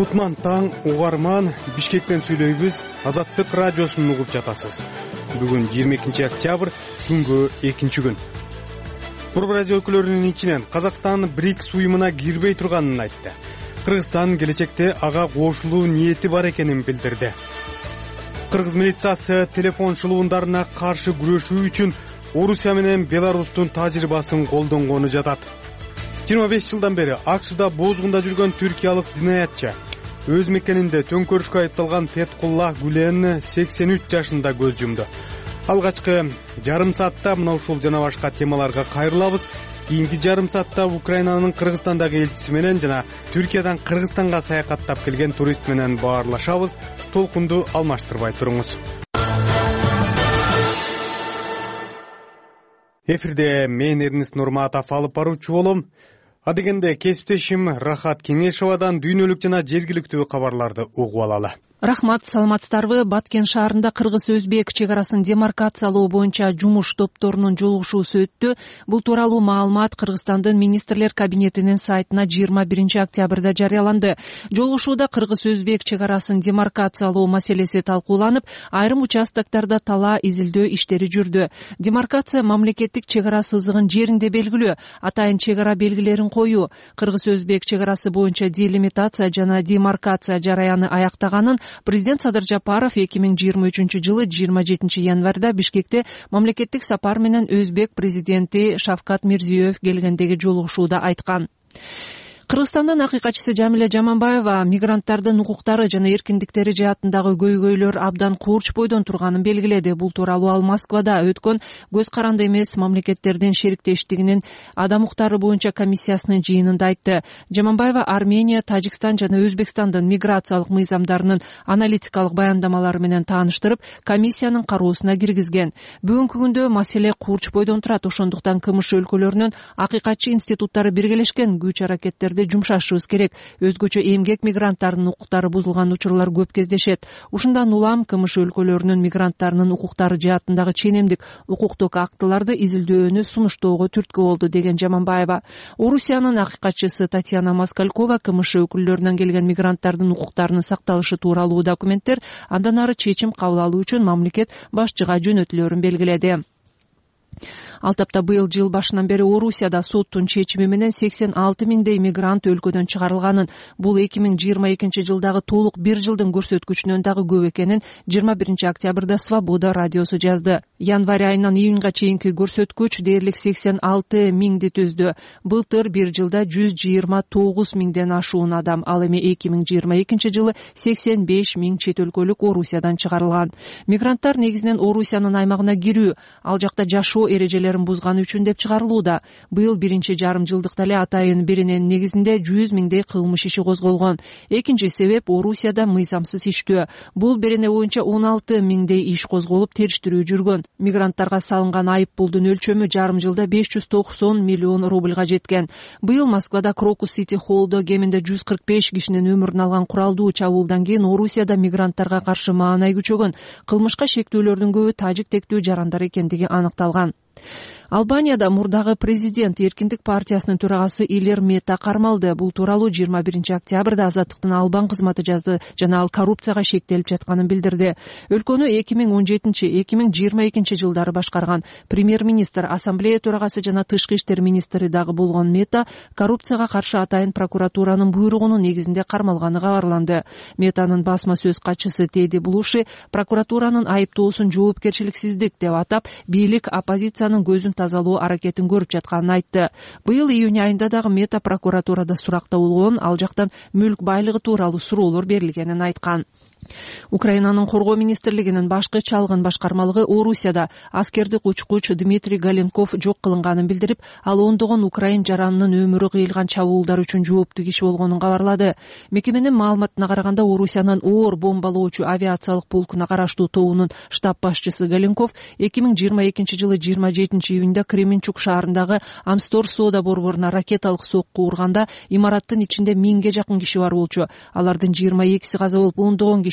Кутман таң, угарман, Бишкектен сүйлөйбүз, Азаттык радиосун угуп жатасыз. Бүгүн 22 октябрь, түнгө 2-күн. Курб радио өкүлөрүнүн ичинен Казакстан БРИКС уюмуна кирбей турганын айтты. Кыргызстан келечекте ага кошулуу ниети бар экенин билдирди. Кыргыз милициясы телефон шылуундарына каршы күрөшүү үчүн Орусия менен Беларустун тажрыйбасын колдонгону жатат. 25 жылдан бери АКШда бозгунда жүргөн түркиялык динаятчы өз мекенинде төңкөрүшкө айыпталган Фетхулла Гүлен 83 жашында көз жумду. Алгачкы жарым саатта мына ушул жана башка темаларга кайрылабыз. Кийинки жарым саатта Украинанын Кыргызстандагы элчиси менен жана Түркиядан Кыргызстанга саякаттап келген турист менен баарлашабыз. Толкунду алмаштырбай туруңуз. Эфирде мен Эрнест Нурматов алып баруучу болом. Адегенде кесиптешим Рахат Кеңешовадан дүйнөлүк жана жергиликтүү кабарларды угуп алалы. Рахмат, саламатсыздарбы? Баткен шаарында Кыргыз-Өзбек чек арасын демаркациялоо боюнча жумуш топторунун жолугушуусу өттү. Бул тууралуу маалымат Кыргызстандын министрлер кабинетинин сайтына 21 октябрда жарыяланды. Жолугушууда Кыргыз-Өзбек чек арасын демаркациялоо маселеси талкууланып, айрым участоктарда талаа изилдөө иштери жүрдү. Демаркация мамлекеттик чек ара сызыгын жеринде белгилөө, атайын чек ара белгилерин коюу, Кыргыз-Өзбек чек арасы боюнча делимитация жана демаркация жараяны аяктаганын Президент Садыр Жапаров 2023 жылы 27 январда Бишкекте мамлекеттик сапар менен Өзбек президенти Шавкат Мирзиёев келгендеги жолугушууда айткан. Кыргызстандын акыйкатчысы Жамиля Жаманбаева мигранттардын укуктары жана эркиндиктери жаатындагы көйгөйлөр абдан курч бойдон турганын белгиледи. Бул тууралуу ал Москвада өткөн көз каранды эмес мамлекеттердин шериктештигинин адам укуктары боюнча комиссиясынын жыйынында айтты. Жаманбаева Армения, Тажикстан жана Өзбекстандын миграциялык мыйзамдарынын аналитикалык баяндамалары менен тааныштырып, комиссиянын кароосуна киргизген. Бүгүнкү күндө маселе курч бойдон турат. Ошондуктан КМШ өлкөлөрүнүн акыйкатчы институттары биргелешкен күч аракеттерди жумшашыбыз керек. Өзгөчө эмгек мигранттарынын укуктары бузулган учурлар көп кездешет. Ушундан улам КМШ өлкөлөрүнүн мигранттарынын укуктары жаатындагы ченемдик укуктук актыларды изилдөөнү сунуштоого түрткү болду, деген Жаманбаева. Орусиянын акыйкатчысы Татьяна Москалькова КМШ өкүлдөрүнөн келген мигранттардын укуктарынын сакталышы тууралуу документтер андан ары чечим кабыл алуу үчүн мамлекет башчыга жөнөтүлөрүн белгиледи. Ал тапта быйыл жыл башынан бери Орусияда соттун чечими менен 86 миңдей мигрант өлкөдөн чыгарылганын, бул 2022 жылдагы толук бир жылдын көрсөткүчүнөн дагы көп экенин 21 октябрда Свобода радиосу жазды. Январь айынан июнга чейинки көрсөткүч дээрлик 86 миңди түздү. Былтыр бир жылда 129 миңден ашуун адам, ал эми 2022 жылы 85 миң чет өлкөлүк Орусиядан чыгарылган. Мигранттар негизинен Орусиянын аймагына кирүү, ал жакта жашоо эрежелерин бузганы үчүн деп чыгарылууда. Быйыл биринчи жарым жылдыкта эле атайын биринин негизинде 100 миңдей кылмыш иши козголгон. Экинчи себеп Орусияда мыйзамсыз иштөө. Бул берене боюнча 16 миңдей иш козголуп териштирүү жүргөн. Мигранттарга салынган айып пулдун өлчөмү жарым жылда 590 миллион рубльга жеткен. Быйыл Москвада Крокус Сити Холлдо кеминде 145 кишинин өмүрүн алган куралдуу чабуулдан кийин Орусияда мигранттарга каршы маанай күчөгөн. Кылмышка шектүүлөрдүн көбү тажик тектүү жарандар экендиги аныкталган. Албанияда мурдагы президент Эркиндик партиясынын төрагасы Илер Мета кармалды. Бул тууралуу 21 октябрда Азаттыктын Албан кызматы жазды жана ал коррупцияга шектелип жатканын билдирди. Өлкөнү 2017-2022 жылдары башкарган премьер-министр, ассамблея төрагасы жана тышкы иштер министри дагы болгон Мета коррупцияга каршы атайын прокуратуранын буйругунун негизинде кармалганы кабарланды. Метанын басма сөз катчысы Теди Булуши прокуратуранын айыптоосун жоопкерчиликсиздик деп атап, бийлик оппозициянын көзүн тазалоо аракетин көрүп жатканын айтты. Быйыл июнь айында дагы Мета прокуратурада суракта болгон, ал жактан мүлк байлыгы тууралуу суроолор берилгенин айткан. Украинанын коргоо министрлигинин башкы чалгын башкармалыгы Орусияда аскердик учкуч Дмитрий Галенков жок кылынганын билдирип, ал ондогон украин жаранынын өмүрү кыйылган чабуулдар үчүн жооптуу киши болгонун кабарлады. Мекеменин маалыматына караганда, Орусиянын оор бомбалоочу авиациялык полкуна караштуу тобунун штаб башчысы Галенков 2022 жылы 27 июнда Кременчук шаарындагы Амстор соода борборуна ракеталык сокку урганда имараттын ичинде 1000ге жакын киши бар болчу. Алардын 22си каза болуп, ондогон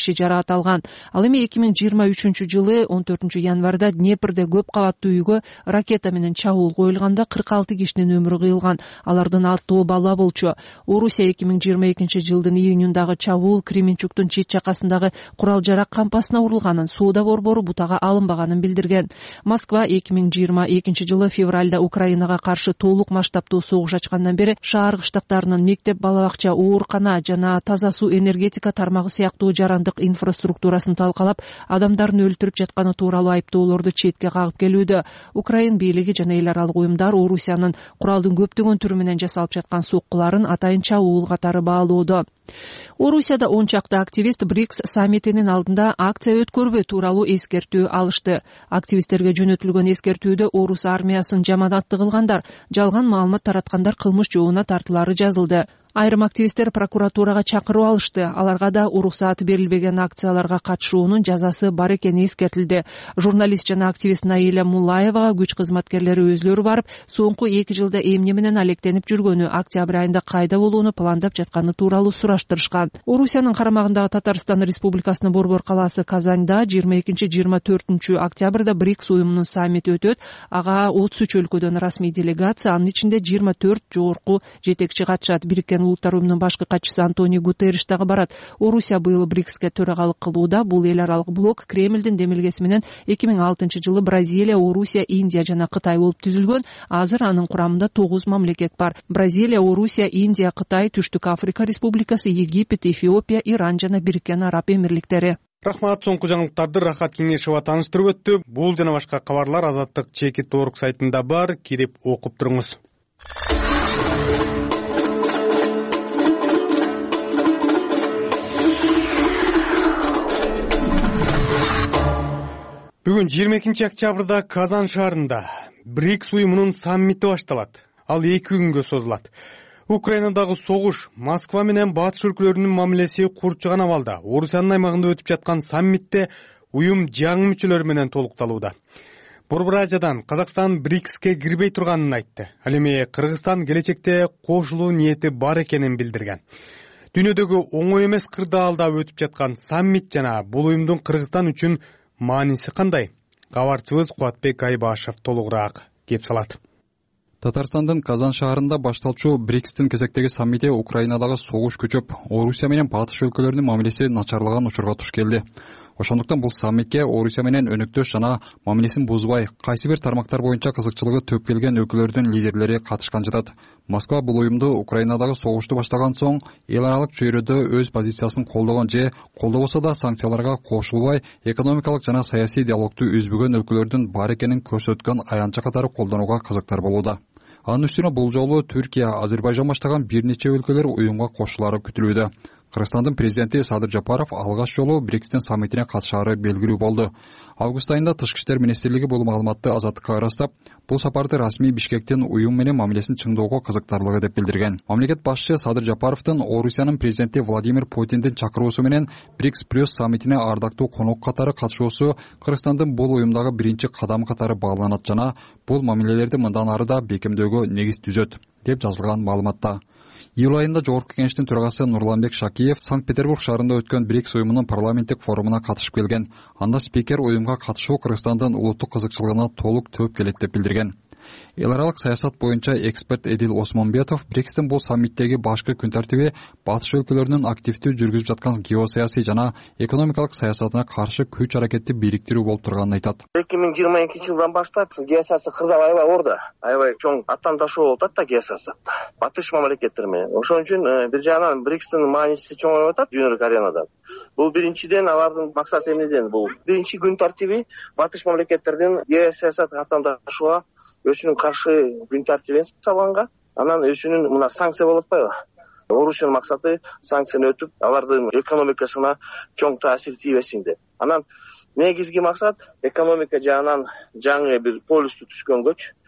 иши жарааталган. Ал эми 2023-жылы 14 январда Днепрде көп кабаттуу үйгө ракета менен чабуул коюлганда 46 кишинин өмүрү кыйылган. Алардын 6 бала болчу. Орусия 2022-жылдын июнундагы чабуул Кременчуктун чет жакасындагы курал жарак кампасына урулганын, соода борбору бутага алынбаганын билдирген. Москва 2022-жылы февралда Украинага каршы толук масштабтуу согуш ачкандан бери шаар кыштактарынын мектеп, бала-бакча, оорукана жана таза суу, энергетика тармагы сыяктуу жарандык инфраструктурасын талкалап, адамдарын өлтүрүп жатканы тууралуу айыптоолорду четке кагып келүүдө. Украин бийлиги жана эл аралык уюмдар Орусиянын куралдын көптөгөн түрү менен жасалып жаткан соккуларын атайын чабуул катары баалоодо. Орусияда 10 чакты активист БРИКС саммитинин алдында акция өткөрбөө тууралуу эскертүү алышты. Активисттерге жөнөтүлгөн эскертүүдө орус армиясын жаманатты кылгандар, жалган маалымат тараткандар кылмыш жообуна тартылары жазылды. Айрым активисттер прокуратурага чакыруу алышты. Аларга да уруксааты берилбеген акцияларга катышуунун жазасы бар экени эскертилди. Журналист жана активист Наиля Муллаевага күч кызматкерлери өзлөрү барып, соңку 2 жылда эмне менен алектенип жүргөнү, октябрь айында кайда болууну пландап жатканы тууралуу сураштырышкан. Орусиянын карамагындагы Татарстан Республикасынын борбор калаасы Казанда 22-24 октябрда БРИКС уюмунун саммити өтөт. Ага 33 өлкөдөн расмий делегация, анын ичинде 24 жогорку жетекчи катышат. Бириккен Улуттар уюмунун башкы катчысы Антонио Гутерриш дагы барат. Орусия быйыл БРИКСке төрагалык кылууда. Бул эл аралык блок Кремлдин демилгеси менен 2006-жылы Бразилия, Орусия, Индия жана Кытай болуп түзүлгөн. Азыр анын курамында 9 мамлекет бар. Бразилия, Орусия, Индия, Кытай, Түштүк Африка Республикасы, Египет, Эфиопия, Иран жана Бириккен Араб Эмирликтери. Рахмат, соңку жаңылыктарды Рахат Кеңешова таныштырып өттү. Бул жана башка кабарлар Азаттык Чекит.org сайтында бар, кирип окуп туруңуз. Бүгүн 22 октябрда Казан шаарында БРИКС уюмунун саммити башталат. Ал 2 күнгө созулат. Украинадагы согуш, Москва менен батыш өлкөлөрүнүн мамилеси курчуган абалда Орусиянын аймагында өтүп жаткан саммитте уюм жаңы мүчөлөр менен толукталууда. Борбор Азиядан Казакстан БРИКСке кирбей турганын айтты. Ал эми Кыргызстан келечекте кошулуу ниети бар экенин билдирген. Дүйнөдөгү оңой эмес кырдаалда өтүп жаткан саммит жана бул уюмдун Кыргызстан үчүн мааниси кандай? Кабарчыбыз Кубатбек Айбашев толугураак кеп салат. Татарстандын Казан шаарында башталчу БРИКСтин кезектеги саммити Украинадагы согуш күчөп, Орусия менен батыш өлкөлөрүнүн мамилеси начарлаган учурга туш келди. Ошондуктан бул саммитке Орусия менен өнөктөш жана мамилесин бузбай, кайсы бир тармактар боюнча кызыкчылыгы төп келген өлкөлөрдүн лидерлери катышкан жатат. Москва бул уюмду Украинадагы согушту баштаган соң эл аралык чөйрөдө өз позициясын колдогон же колдобосо да санкцияларга кошулбай, экономикалык жана саясий диалогду үзбөгөн өлкөлөрдүн бар экенин көрсөткөн аянтча катары колдонууга кызыктар болууда. Анын үстүнө бул жолу Түркия, Азербайжан баштаган бир нече өлкөлөр уюмга кошулары күтүлүүдө. Кыргызстандын президенти Садыр Жапаров алгач жолу БРИКСтин саммитине катышаары белгилүү болду. Август айында Тышкы иштер министрлиги бул маалыматты Азаттыкка ырастап, бул сапарды расмий Бишкектин уюм менен мамилесин чыңдоого кызыктарлыгы деп билдирген. Мамлекет башчы Садыр Жапаровдун Орусиянын президенти Владимир Путиндин чакыруусу менен БРИКС плюс саммитине ардактуу конок катары катышуусу Кыргызстандын бул уюмдагы биринчи кадам катары бааланат жана бул мамилелерди мындан ары да бекемдөөгө негиз түзөт, деп жазылган маалыматта. Июль айында Жогорку Кеңештин төрагасы Нурланбек Шакиев Санкт-Петербург шаарында өткөн БРИКС уюмунун парламенттик форумуна катышып келген. Анда спикер уюмга катышуу Кыргызстандын улуттук кызыкчылыгына толук төөп келет деп билдирген. Эл аралык саясат боюнча эксперт Эдил Осмонбетов БРИКСтин бул саммиттеги башкы күн тартиби батыш өлкөлөрүнүн активдүү жүргүзүп жаткан геосаясий жана экономикалык саясатына каршы күч аракетти бириктирүү болуп турганын айтат. 2022-жылдан баштап геосаясий кырдаал аябай орду. Аябай чоң аттандашуу болуп атат да геосаясатта. Батыш мамлекеттер менен. Ошон үчүн бир жагынан БРИКСтин мааниси чоңоюп атат дүйнөлүк аренада. Бул биринчиден алардын максаты эмнеден? Бул биринчи күн тартиби батыш мамлекеттердин геосаясат аттандашууга өзүнүн каршы күн тартибин салганга, анан өзүнүн мына санкция болуп атпайбы? Орусиянын максаты санкцияны өтүп, алардын экономикасына чоң таасир тийбесин деп. Анан негизги максат экономика жагынан жаңы бир полюсту түзгөнгөчү.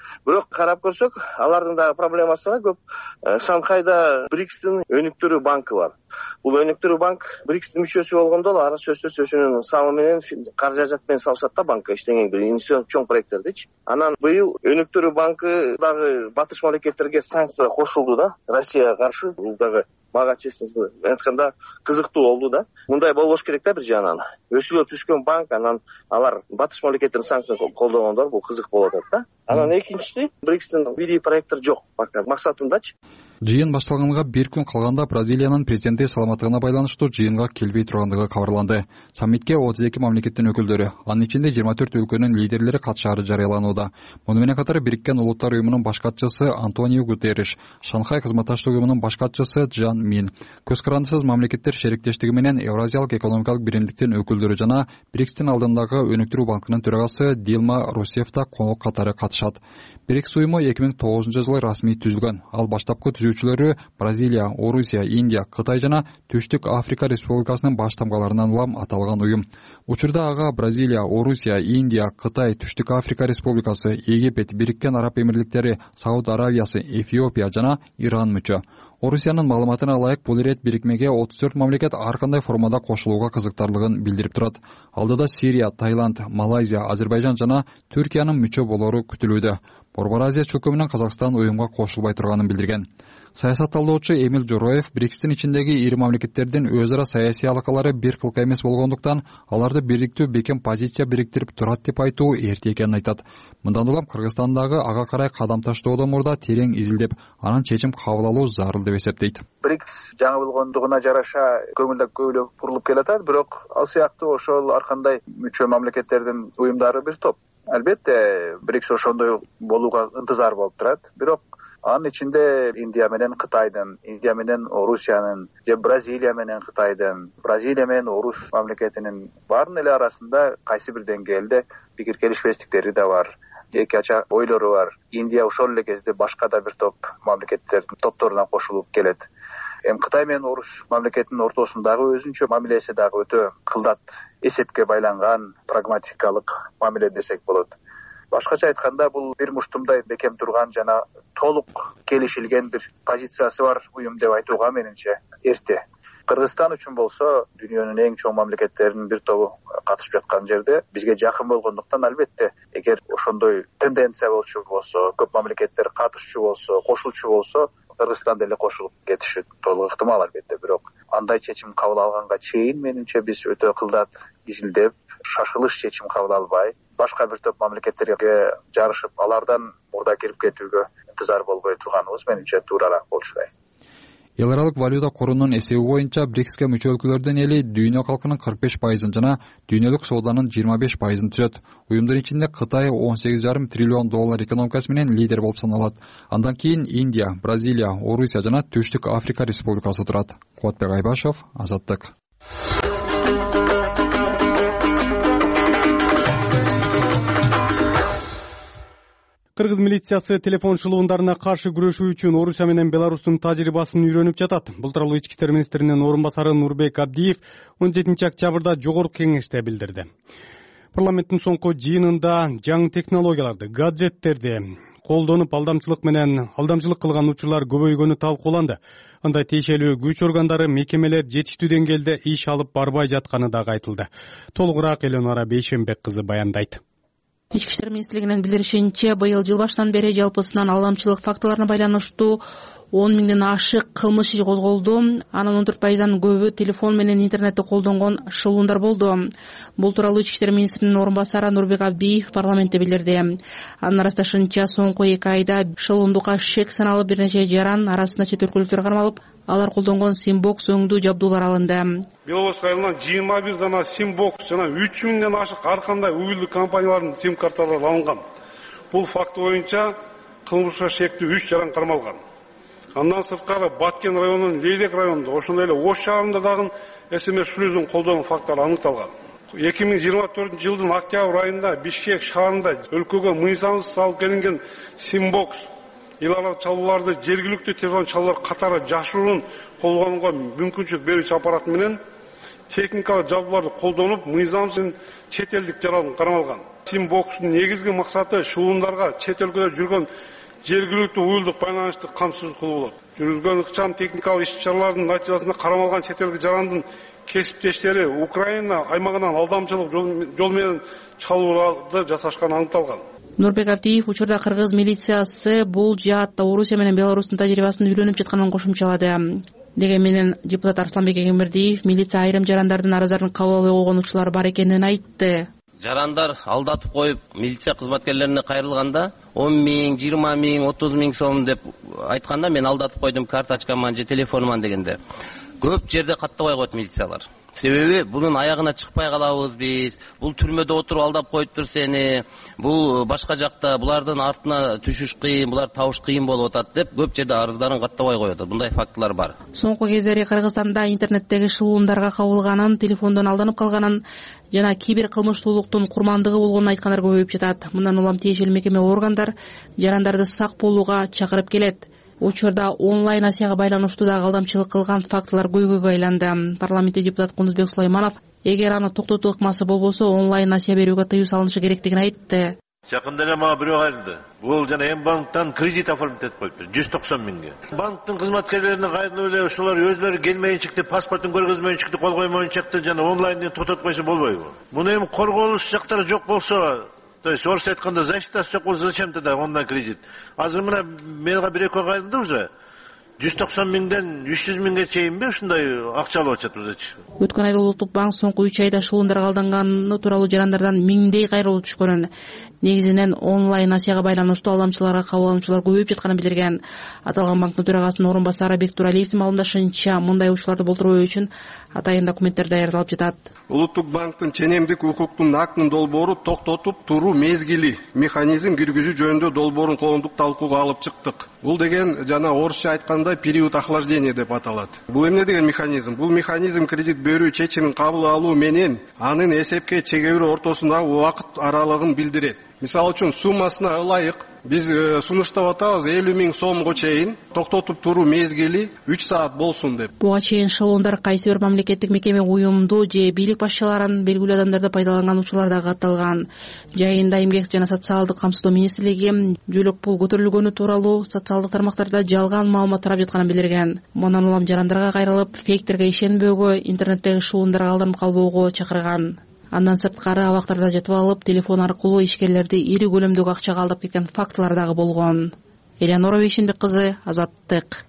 Бирок карап көрсөк, алардын дагы проблемасы бар көп. Шанхайда БРИКСтин өнүктүрүү банкы бар. Бул өнүктүрүү банк БРИКСтин мүчөсү болгондо ара сөзсүз өзүнүн салымы менен каражат менен салышат да банкка иштеген бир инвестицион чоң проекттердичи. Анан быйыл өнүктүрүү банкы дагы батыш мамлекеттерге санкция кошулду да, Россияга каршы. Бул дагы мага честно айтканда кызыктуу болду да. Мындай болбош керек да бир жагынан. Өсүлүп түшкөн банк, анан алар батыш мамлекеттердин санкциясын колдогондор бул кызык болот да. Анан экинчиси, БРИКСтин бири проекттер жок максатындачы. Жыйын башталганга бир күн калганда Бразилиянын президенти саламаттыгына байланыштуу жыйынга келбей тургандыгы кабарланды. Саммитке 32 мамлекеттин өкүлдөрү, анын ичинде 24 өлкөнүн лидерлери катышаары жарыяланууда. Муну менен катар Бириккен Улуттар уюмунун баш катчысы Антонио Гутерриш, Шанхай кызматташтык уюмунун баш катчысы Джан Мин, көз карандысыз мамлекеттер шериктештиги менен Евразиялык экономикалык биримдиктин өкүлдөрү жана БРИКСтин алдындагы өнүктүрүү банкынын төрагасы Дилма Русеф да конок катары катышат. БРИКС уюму 2009-жылы расмий түзүлгөн. Ал баштапкы түзүүчүлөрү Бразилия, Орусия, Индия, Кытай жана Түштүк Африка Республикасынын баш тамгаларынан улам аталган уюм. Учурда ага Бразилия, Орусия, Индия, Кытай, Түштүк Африка Республикасы, Египет, Бириккен Араб Эмирликтери, Сауд Аравиясы, Эфиопия жана Иран мүчө. Орусиянын маалыматына ылайык бул ирет бирикмеге 34 мамлекет ар кандай формада кошулууга кызыктарлыгын билдирип турат. Алдыда Сирия, Таиланд, Малайзия, Азербайжан жана Түркиянын мүчө болору күтүлүүдө. Борбор Азия чөлкө менен Казакстан уюмга кошулбай турганын билдирген. Саясат талдоочу Эмил Жороев БРИКСтин ичиндеги ири мамлекеттердин өз ара саясий алакалары бир кылка эмес болгондуктан аларды бириктүү бекем позиция бириктирип турат деп айтуу эрте экенин айтат. Мындан улам Кыргызстандагы ага карай кадам таштоодон мурда терең изилдеп, анан чечим кабыл алуу зарыл деп эсептейт. БРИКС жаңы болгондугуна жараша көңүлдөр көбүлөп бурулуп келатат, бирок ал сыяктуу ошол ар кандай мүчө мамлекеттердин уюмдары бир топ. Албетте БРИКС ошондой болууга ынтызар болуп турат, бирок анын ичинде Индия менен Кытайдын, Индия менен Орусиянын, же Бразилия менен Кытайдын, Бразилия менен Орус мамлекетинин баарынын эле арасында кайсы бир деңгээлде пикир келишпестиктери да бар, эки ача ойлору бар. Индия ошол эле кезде башка да бир топ мамлекеттердин топторуна кошулуп келет. Кытай менен Орус мамлекетинин ортосундагы өзүнчө мамилеси дагы өтө кылдат, эсепке байланган, прагматикалык мамиле десек болот. Башкача айтканда, бул бир муштумдай бекем турган жана толук келишилген бир позициясы бар уюм деп айтууга менимче эрте. Кыргызстан үчүн болсо, дүйнөнүн эң чоң мамлекеттеринин бир тобу катышып жаткан жерде бизге жакын болгондуктан, албетте, эгер ошондой тенденция болчу болсо, көп мамлекеттер катышчу болсо, кошулчу болсо, Кыргызстан деле кошулуп кетиши толук ыктымал, албетте. Бирок андай чечим кабыл алганга чейин менимче биз өтө кылдат изилдеп, шашылыш чечим кабыл албай, башка бир топ мамлекеттерге жарышып, алардан мурда кирип кетүүгө ынтызар болбой турганыбыз менимче туурараак болчудай. Эл аралык валюта корунун эсеби боюнча БРИКСке мүчө өлкөлөрдүн эли дүйнө калкынын 45% жана дүйнөлүк сооданын 25% түзөт. Уюмдун ичинде Кытай 18,5 триллион доллар экономикасы менен лидер болуп саналат. Андан кийин Индия, Бразилия, Орусия жана Түштүк Африка Республикасы турат. Куатбек Айбашев, Азаттык. Кыргыз милициясы телефон шылуундарына каршы күрөшүү үчүн Орусия менен Беларустун тажрыйбасын үйрөнүп жатат. Бул тууралуу Ички иштер министринин орун басары Нурбек Абдиев 17 октябрда жогорку кеңеште билдирди. Парламенттин соңку жыйынында жаңы технологияларды, гаджеттерди колдонуп алдамчылык кылган учурлар көбөйгөнү талкууланды. Анда тиешелүү күч органдары, мекемелер жетиштүү деңгээлде иш алып барбай жатканы дагы айтылды. Толугураак Элонора Бейшенбек кызы баяндайт. Ички иштер министрлигинин билдиришинче, быйыл жыл башынан бери жалпысынан алдамчылык фактыларына байланыштуу 10 миңден ашык кылмыш иши козголду. Анын 14%дан көбү телефон менен интернетти колдонгон шылуундар болду. Бул тууралуу Ички иштер министринин орун басары Нурбек Абдиев парламентте билдирди. Анын ырасташынча, соңку 2 айда шылуундукка шек саналып бир нече жаран арасында чет өлкөлүктөр кармалып, алар колдонгон Симбокс өңдүү жабдуулар алынды. Беловодск районунан 21 дана Симбокс жана 3 миңден ашык ар кандай уюлдук компаниялардын сим карталары алынган. Бул факт боюнча кылмышка шектүү 3 жаран кармалган. Андан сырткары Баткен районунун Лейлек районунда, ошондой эле Ош шаарында дагы СМС шлюзун колдонуу факттары аныкталган. 2024 жылдын октябрь айында Бишкек шаарында өлкөгө мыйзамсыз алып келинген Симбокс илара чалууларды жергиликтүү телефон чалуулар катары жашыруун колдонууга мүмкүнчүлүк берүүчү аппарат менен техникалык жабдууларды колдонуп, мыйзамсыз чет элдик жаран кармалган. Симбокстун негизги максаты шуулундарга чет өлкөдө жүргөн жергиликтүү уюлдук байланышты камсыз кылуу болот. Жүргүзгөн ыкчам техникалык иш-чаралардын натыйжасында карамалган чет элдик жарандын кесиптештери Украина аймагынан алдамчылык жол менен чалууларды жасашканы аныкталган. Нурбек Абдиев учурда кыргыз милициясы бул жаатта Орусия менен Беларустун тажрыйбасын үйлөнүп жатканын кошумчалады. Деген менен депутат Арсланбек Эгембердиев милиция айрым жарандардын арыздарын кабыл албай койгон учурлар бар экенин айтты. Жарандар алдатып коюп милиция кызматкерлерине кайрылганда 10 миң, 20 миң, 30 миң сом деп айтканда мен алдатып койдум карточкаман же телефонуман дегенде көп жерде каттабай коет милициялар. Себеби бунун аягына чыкпай калабыз биз. Бул түрмөдө отуруп алдап коюптур сени. Бул башка жакта булардын артына түшүш кыйын, булар табыш кыйын болуп атат деп көп жерде арыздарын каттабай коюп атат. Мындай фактылар бар. Соңку кездери Кыргызстанда интернеттеги шылуундарга кабылганын, телефондон алданып калганын жана кибер кылмыштуулуктун курмандыгы болгонун айткандар көбөйүп жатат. Мындан улам тиешелүү мекеме органдар жарандарды сак болууга чакырып келет. Учурда онлайн насияга байланыштуу да алдамчылык кылган фактылар көйгөйгө айланды. Парламентте депутат Кундузбек Сулайманов эгер аны токтотуу ыкмасы болбосо онлайн насия берүүгө тыюу салынышы керектигин айтты. Жакында эле мага бирөө кайрылды. Бул жана М-банктан кредит оформить этип коюптур 190 миңге. Банктын кызматкерлерине кайрылып эле ошолор өзлөрү келмейинчикти, паспортун көргөзмөйүнчүктү, кол коймоюнчукты жана онлайндан тототуп койсо болбойбу? Муну эми корголуш жактары жок болсо, то есть орусча айтканда защита жок болсо зачем тогда онлайн кредит? Азыр мына менга бир-экөө кайрылды уже. 190 миңден 300 миңге чейинби ушундай акча алып атышат өзү. Өткөн айда Улуттук банк соңку 3 айда шылуундарга алданганы тууралуу жарандардан миңдей кайрылуу түшкөнүн, негизинен онлайн насияга байланыштуу алдамчыларга кабыл алуучулар көбөйүп жатканын билдирген. Аталган банктын төрагасынын орун басары Бектур Алиевдин маалымдашынча, мындай учурларды болтурбоо үчүн атайын документтер даярдалып жатат. Улуттук банктын ченемдик укуктун актын долбоору токтотуп туруу мезгили механизм киргизүү жөнүндө долбоорун коомдук талкууга алып чыктык. Бул деген жана орусча айтканда период охлаждения деп аталат. Бул эмне деген механизм? Бул механизм кредит берүү чечимин кабыл алуу менен анын эсепке чегерүү ортосундагы убакыт аралыгын билдирет. Мисалы үчүн суммасына ылайык биз сунуштап атабыз 50 миң сомго чейин токтотуп туруу мезгили 3 саат болсун деп. Буга чейин шылуундар кайсы бир мамлекеттик мекеме, уюмду же бийлик башчыларын белгилүү адамдарды пайдаланган учурлар да катталган. Жайында Эмгек жана социалдык камсыздоо министрлиги жөлөк пул көтөрүлгөнү тууралуу социалдык тармактарда жалган маалымат тарап жатканын билдирген. Мындан улам жарандарга кайрылып, фейктерге ишенбөөгө, интернеттеги шылуундарга алданып калбоого чакырган. Андан сырткары абактарда жатып алып, телефон аркылуу ишкерлерди ири көлөмдөгү акчага алдап кеткен фактылар дагы болгон. Элеонора Бейшенбек кызы, Азаттык.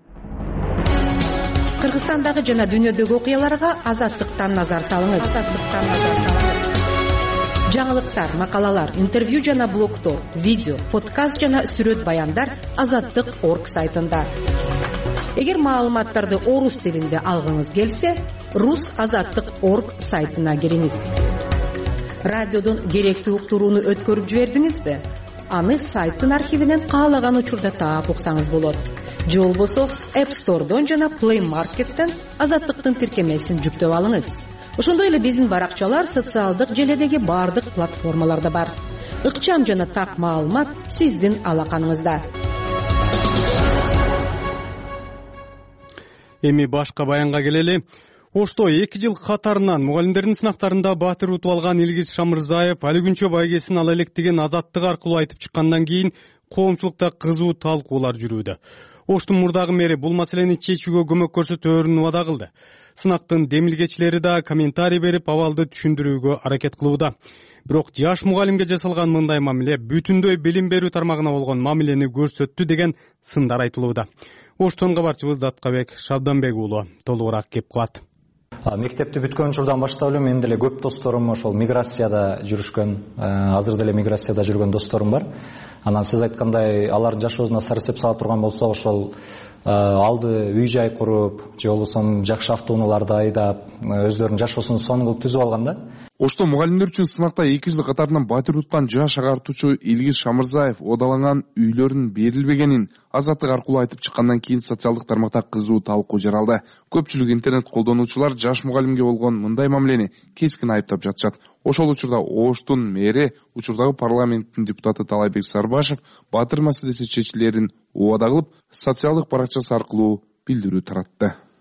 Кыргызстандагы жана дүйнөдөгү окуяларга Азаттыктан назар салыңыз. Жаңылыктар, макалалар, интервью жана блогдор, видео, подкаст жана сүрөт баяндар Азаттык.орг сайтында. Эгер маалыматтарды орус тилинде алгыңыз келсе, rusazаттык.орг сайтына кириңиз. Радиодон керектүү уктурууну өткөрүп жибердиңизби? Аны сайттын архивинен каалаган учурда таап уксаңыз болот. Же болбосо App Store'дон жана Play Market'тен Азаттыктын тиркемесин жүктөп алыңыз. Ошондой эле биздин баракчалар социалдык желедеги бардык платформаларда бар. Ыкчам жана так маалымат сиздин алаканыңызда. Эми башка баянга келели. Ошто 2 жыл катарынан мугалимдердин сынактарында баатыр утуп алган Илгиз Шамырзаев али күнчө байгесин ала элек деген Азаттык аркылуу айтып чыккандан кийин коомчулукта кызуу талкуулар жүрүүдө. Оштун мурдагы мэри бул маселени чечүүгө көмөк көрсөтөөрүн убада кылды. Сынактын демилгечилери да комментарий берип, абалды түшүндүрүүгө аракет кылууда. Бирок жаш мугалимге жасалган мындай мамиле бүтүндөй билим берүү тармагына болгон мамилени көрсөттү деген сындар айтылууда. Оштон кабарчыбыз Даткабек Шабданбек уулу толугураак кеп кылат. Мектепти бүткөн учурдан баштап эле менин деле көп досторум ошол миграцияда жүрүшкөн, азыр деле миграцияда жүргөн досторум бар. Анан сиз айткандай алар жашоосуна сарсеп сала турган болсо, ошол алды үй-жай куруп, же болбосо жакшы автоунааларды айдап, өздөрүнүн жашоосун сонун кылып түзүп алган да. Ошто мугалимдер үчүн сынакта 2 жыл катарынан батир уткан жаш агартуучу Илгиз Шамырзаев оодаланган үйлөрүнүн берилбегенин Азаттык аркылуу айтып чыккандан кийин социалдык тармакта кызуу талкуу жаралды. Көпчүлүк интернет колдонуучулар жаш мугалимге болгон мындай мамилени кескин айыптап жатышат. Ошол учурда Оштун мэри, учурдагы парламенттин депутаты Талайбек Сарбашев батыр маселеси чечилерин убада кылып, социалдык баракчасы аркылуу билдирүү таратты.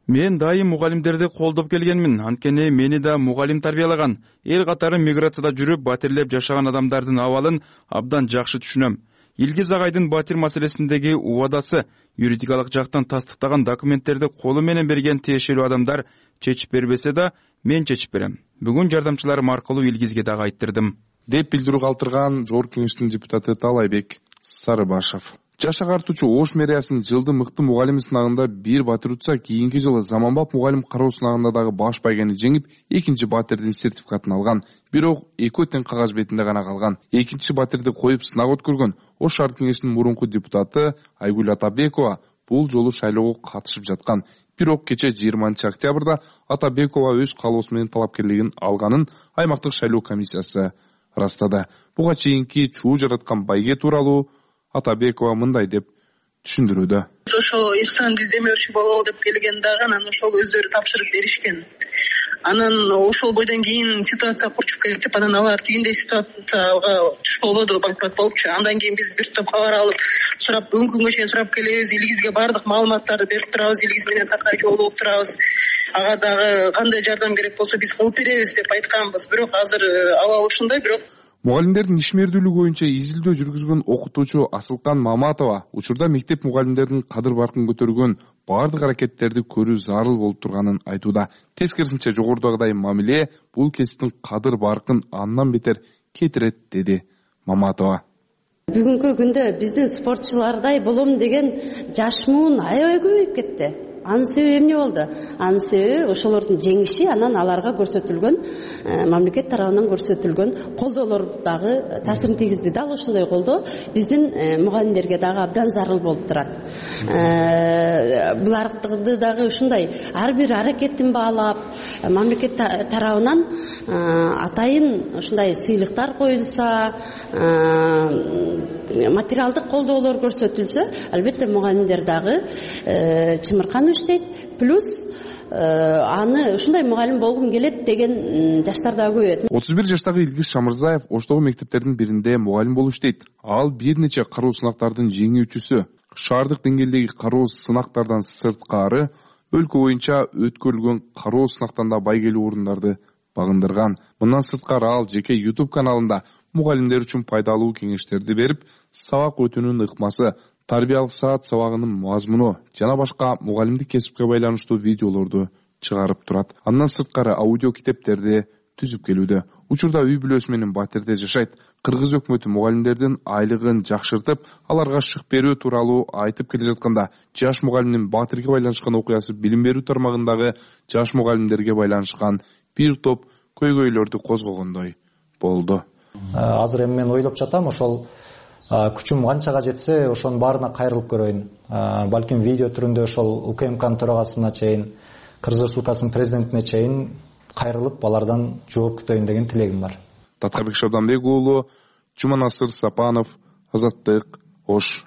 Мен дайым мугалимдерди колдоп келгенмин, анткени мени да мугалим тарбиялаган. Эл катары миграцияда жүрүп, батирлеп жашаган адамдардын абалын абдан жакшы түшүнөм. Илгиз Агайдын батир маселесиндеги убадасы, юридикалык жактан тастыктаган документтерди колу менен берген тиешелүү адамдар чечип бербесе да, мен чечип берем. Бүгүн жардамчыларым аркылуу Илгизге дагы айттырдым, деп билдирүү калтырган Жогорку Кеңештин депутаты Талайбек Сарыбашев. Жаш агартуучу Ош мэриясынын жылды мыкты мугалими сынагында бир батир утса, кийинки жылы заманбап мугалим кароо сынагында дагы баш байгени жеңип, экинчи батирдин сертификатын алган. Бирок экөө тең кагаз бетинде гана калган. Экинчи батирди коюп сынак өткөргөн Ош шаар кеңешинин мурунку депутаты Айгүл Атабекова бул жолу шайлоого катышып жаткан. Бирок кече 20 октябрда Атабекова өз каалоосу менен талапкерлигин алганын аймактык шайлоо комиссиясы ырастады. Буга чейинки чуу жараткан байге тууралуу Атабекова мындай деп түшүндүрүүдө. Ошол Ихсан Гиздемирович болобу деп келген дагы, анан ошол өздөрү тапшырып беришкен. Анан ошол бойдон кийин ситуация курчуп кетип, анан алар тигиндей ситуацияга түш болбоду болупчу. Андан кийин биз бир топ кабар алып, сурап, бүгүнкү күнгө чейин сурап келебиз, Илгизге бардык маалыматтарды берип турабыз, Илгиз менен такай жолугуп турабыз. Ага дагы кандай жардам керек болсо биз кылып беребиз деп айтканбыз. Бирок азыр абал ушундай, бирок Мугалимдердин ишмердүүлүгү боюнча изилдөө жүргүзгөн окутуучу Асылкан Маматова учурда мектеп мугалимдердин кадыр баркын көтөргөн бардык аракеттерди көрүү зарыл болуп турганын айтууда. Тескерисинче жогорудагыдай мамиле бул кесиптин кадыр баркын андан бетер кетирет, деди Маматова. Бүгүнкү күндө биздин спортчулардай болом деген жаш муун аябай көбөйүп кетти. Анын себеби эмне болду? Анын себеби ошолордун жеңиши, анан аларга көрсөтүлгөн мамлекет тарабынан көрсөтүлгөн колдоолор дагы таасирин тийгизди. Дал ошондой колдоо биздин мугалимдерге дагы абдан зарыл болуп турат. Буларды дагы ушундай ар бир аракетин баалап, мамлекет тарабынан атайын ушундай сыйлыктар коюлса, материалдык колдоолор көрсөтүлсө, албетте мугалимдер дагы чымырканып иштейт. Плюс аны ушундай мугалим болгум келет деген жаштар дагы көбөйөт. 31 жаштагы Илгиз Шамырзаев Оштогу мектептердин биринде мугалим болуп иштейт. Ал бир нече кароо сынактардын жеңүүчүсү. Шаардык деңгээлдеги кароо сынактардан сырткары өлкө боюнча өткөрүлгөн кароо сынактан да байгелүү орундарды багындырган. Мындан сырткары ал жеке YouTube каналында мугалимдер үчүн пайдалуу кеңештерди берип, сабак өтүүнүн ыкмасы, тарбиялык саат сабагынын мазмуну жана башка мугалимдик кесипке байланыштуу видеолорду чыгарып турат. Андан сырткары аудио китептерди түзүп келүүдө. Учурда үй бүлөсү менен батирде жашайт. Кыргыз өкмөтү мугалимдердин айлыгын жакшыртып, аларга шык берүү тууралуу айтып келе жатканда, жаш мугалимдин батирге байланышкан окуясы билим берүү тармагындагы жаш мугалимдерге байланышкан бир топ көйгөйлөрдү козгогондой болду. Азыр эми мен ойлоп жатам, ошол күчүм канчага жетсе, ошонун баарына кайрылып көрөйүн. Балким видео түрүндө ошол УКМКнын төрагасына чейин, Кыргыз Республикасынын президентине чейин кайрылып, алардан жооп күтөйүн деген тилегим бар. Таткарбек Шабданбек уулу, Жуманасыр Сапанов, Азаттык, Ош.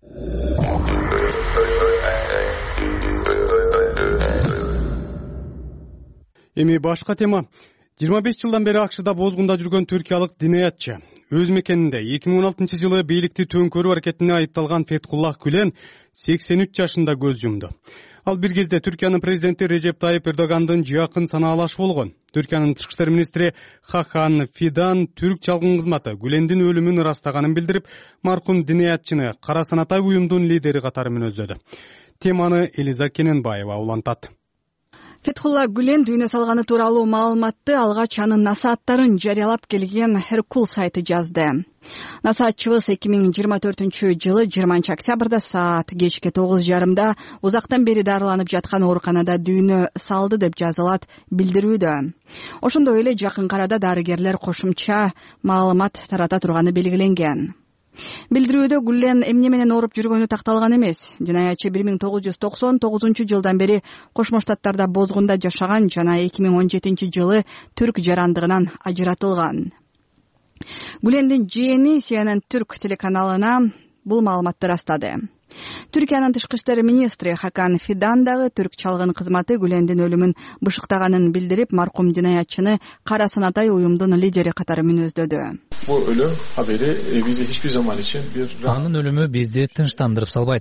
Эми башка тема. 25 жылдан бери АКШда бозгунда жүргөн түркиялык динаятчы. Өз мекенинде 2016 жылы бийликти төңкөрүү аракетине айыпталган Фетхуллах Гүлен 83 жашында көз жумду. Ал бир кезде Түркиянын президенти Режеп Тайып Эрдогандын жакын санаалашы болгон. Түркиянын тышкы иштер министри Хахан Фидан түрк чалгын кызматы Гүлендин өлүмүн ырастаганын билдирип, маркум динаятчыны Кара Санатай уюмдун лидери катары мүнөздөдү. Теманы Элиза Кененбаева улантат. Фетхулла Гүлен дүйнө салганы тууралуу маалыматты алгач анын насааттарын жарыялап келген Herkul сайты жазды. Насаатчыбыз 2024 жылы 20 октябрда саат кечки 9:30 узактан бери дарыланып жаткан ооруканада дүйнө салды деп жазылат билдирүүдө. Ошондой эле жакын арада дарыгерлер кошумча маалымат тарата турганы белгиленген. Билдирүүдө Гүлен эмне менен ооруп жүргөнү такталган эмес. Динаятчы 1999 жылдан бери Кошмо Штаттарда бозгунда жашаган жана 2017 жылы түрк жарандыгынан ажыратылган. Гүлендин жээни CNN Түрк телеканалына бул маалыматты растады. Түркиянын тышкы иштер министри Хакан Фидан дагы түрк чалгын кызматы Гүлендин өлүмүн бышыктаганын билдирип, маркум динаятчыны Кара Санатай уюмдун лидери катары мүнөздөдү. Анын өлүмү бизди тынчтандырып салбайт.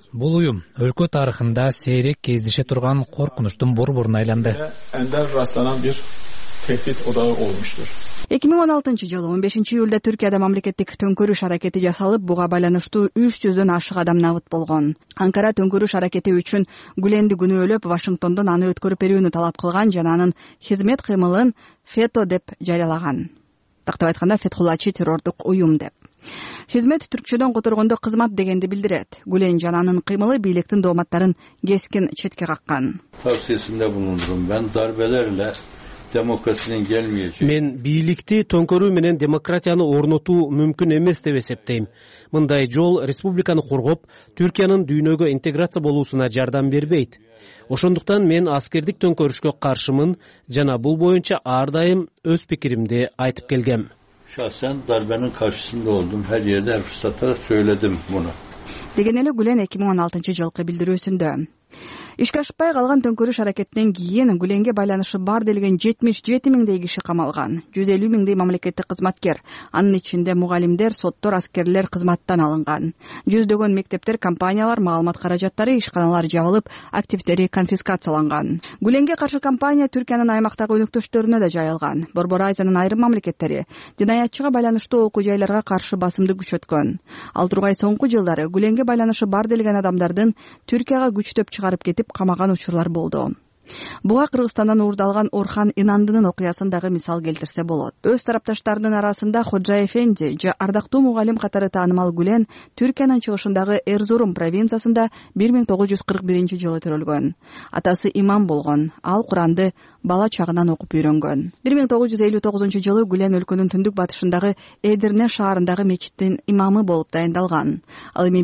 Бул уюм өлкө тарыхында сейрек кездеше турган коркунучтун борборуна айланды. Ender rastlanan bir tehdit odağı olmuştur. 2016-жылы 15-июлда Түркияда мамлекеттик төңкөрүш аракети жасалып, буга байланыштуу 300дөн ашык адам набыт болгон. Анкара төңкөрүш аракети үчүн Гүленди күнөөлөп, Вашингтондон аны өткөрүп берүүнү талап кылган жана анын хизмет кыймылын фето деп жарыялаган. Тактап айтканда, Фетхуллачы террордук уюм деп. Хизмет түркчөдөн которгондо кызмат дегенди билдирет. Гүлен жананын кыймылы бийликтин дооматтарын кескин четке каккан. Tavsiyesinde bulundum. Ben darbelerle demokrasinin gelmeyeceği. Мен бийликти төңкөрүү менен демократияны орнотуу мүмкүн эмес деп эсептейм. Мындай жол республиканы коргоп, Түркиянын дүйнөгө интеграция болуусуна жардам бербейт. Ошондуктан мен аскердик төңкөрүшкө каршымын жана бул боюнча ар дайым өз пикиримди айтып келгем. Şahsen darbenin karşısında oldum. Her yerde her fırsatta söyledim bunu. Деген эле Гүлен 2016-жылкы билдирүүсүндө. Ишке ашпай калган төңкөрүш аракетинен кийин Гүленге байланышы бар делген 77 миңдей киши камалган. 150 миңдей мамлекеттик кызматкер, анын ичинде мугалимдер, соттор, аскерлер кызматтан алынган. Жүздөгөн мектептер, компаниялар, маалымат каражаттары, ишканалар жабылып, активдери конфискацияланган. Гүленге каршы кампания Түркиянын аймактагы өнөктөштөрүнө да жайылган. Борбор Азиянын айрым мамлекеттери жинаятчыга байланыштуу окуу жайларга каршы басымды күчөткөн. Ал тургай соңку жылдары Гүленге байланышы бар делген адамдардын Түркияга күчтөп чыгарып кетип камаган учурлар болду. Буга Кыргызстандан уурдалган Орхан Инандынын окуясындагы мисал келтирсе болот. Өз тарапташтарынын арасында Ходжа Эфенди же ардактуу мугалим катары таанымал Гүлен Түркиянын чыгышындагы Эрзурум провинциясында 1941-жылы төрөлгөн. Атасы имам болгон. Ал Куранды бала чагынан окуп үйрөнгөн. 1959-жылы Гүлен өлкөнүн түндүк батышындагы Эдирне шаарындагы мечиттин имамы болуп дайындалган. Ал эми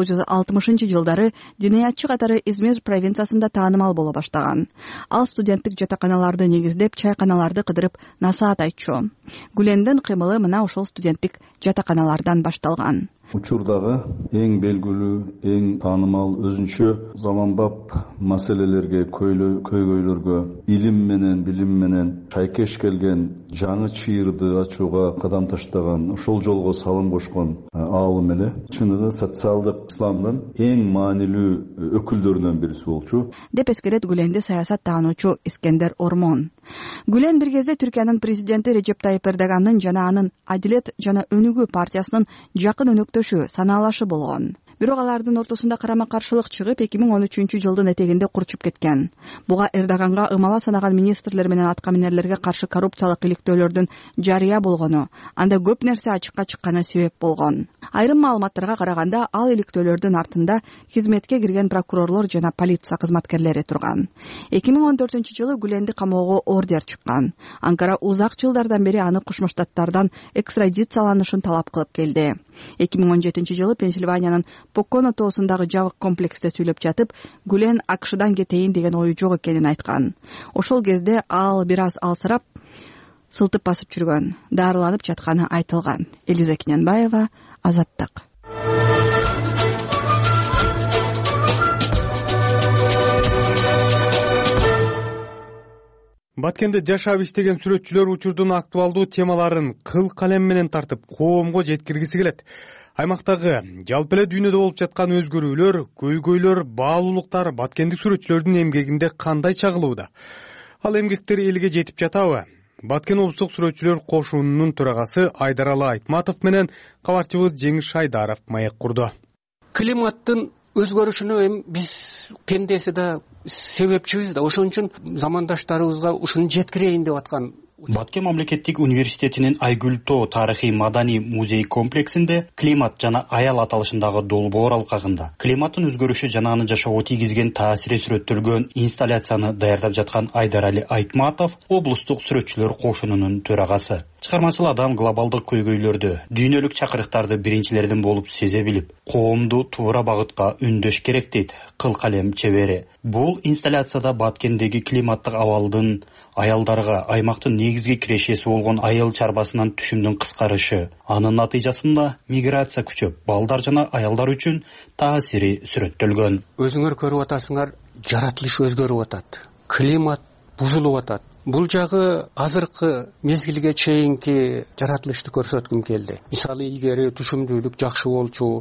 1960-жылдары динаятчы катары Измир провинциясында таанымал боло баштаган. Ал студенттик жатаканаларды негиздеп, чайканаларды кыдырып насаат айтчу. Гүлендин кыймылы мына ошол студенттик жатаканалардан башталган. Учурдагы эң белгилүү, эң таанымал өзүнчө заманбап маселелерге, көйгөйлөргө илим менен, билим менен шайкеш келген, жаңы чыйырды ачууга кадам таштаган, ошол жолго салым кошкон аалым эле. Чыныгы социалдык исламдын эң маанилүү өкүлдөрүнөн бириси болчу. Деп эскерет Гүленди саясат таануучу Искендер Ормон. Гүлен бир кезде Түркиянын президенти Режеп Тайып Эрдогандын жана анын Адилет жана Өнүгүү партиясынын жакын өнөктөшү, санаалашы болгон. Бирок алардын ортосунда карама каршылык чыгып, 2013-жылдын этегинде курчуп кеткен. Буга Эрдоганга ымала санаган министрлер менен аткаминерлерге каршы коррупциялык иликтөөлөрдүн жарыя болгону, анда көп нерсе ачыкка чыкканы себеп болгон. Айрым маалыматтарга караганда, ал иликтөөлөрдүн артында хизметке кирген прокурорлор жана полиция кызматкерлери турган. 2014-жылы Гүленди камоого ордер чыккан. Анкара узак жылдардан бери аны Кошмо Штаттардан экстрадицияланышын талап кылып келди. 2017-жылы Пенсильваниянын Поконо тоосундагы жабык комплексте сүйлөп жатып, Гүлен АКШдан кетейин деген ою жок экенин айткан. Ошол кезде ал бир аз алсырап, сылтып басып жүргөн, дарыланып жатканы айтылган. Элиза Киненбаева, Азаттык. Баткенде жашап иштеген сүрөтчүлөр учурдун актуалдуу темаларын кыл калем менен тартып, коомго жеткиргиси келет. Аймактагы жалпы эле дүйнөдө болуп жаткан өзгөрүүлөр, көйгөйлөр, баалуулуктар баткендик сүрөтчүлөрдүн эмгегинде кандай чагылууда? Ал эмгектер элге жетип жатабы? Баткен облустук сүрөтчүлөр кошунунун төрагасы Айдаралы Айтматов менен кабарчыбыз Жеңиш Айдаров маек курду. Климаттын өзгөрүшүнө биз пендеси да себепчибиз да, ошон үчүн замандаштарыбызга ушуну жеткирейин деп аткан. Баткен мамлекеттик университетинин Айгүл-Тоо тарыхый маданий музей комплексинде климат жана аял аталышындагы долбоор алкагында климаттын өзгөрүшү жана аны жашоого тийгизген таасири сүрөттөлгөн инсталляцияны даярдап жаткан Айдарали Айтматов облустук сүрөтчүлөр кошунунун төрагасы. Чыгармачыл адам глобалдык көйгөйлөрдү, дүйнөлүк чакырыктарды биринчилердин болуп сезе билип, коомду туура багытка үндөш керек дейт кыл калем чебери. Бул инсталляцияда Баткендеги климаттык абалдын аялдарга аймактын негизги кирешеси болгон айыл чарбасынан түшүмдүн кыскарышы, анын натыйжасында миграция күчөп, балдар жана аялдар үчүн таасири сүрөттөлгөн. Өзүңөр көрүп атасыңар, жаратылыш өзгөрүп атат, климат бузулуп атат. Бул жагы азыркы мезгилге чейинки жаратылышты көрсөткүм келди. Мисалы, илгери түшүмдүүлүк жакшы болчу,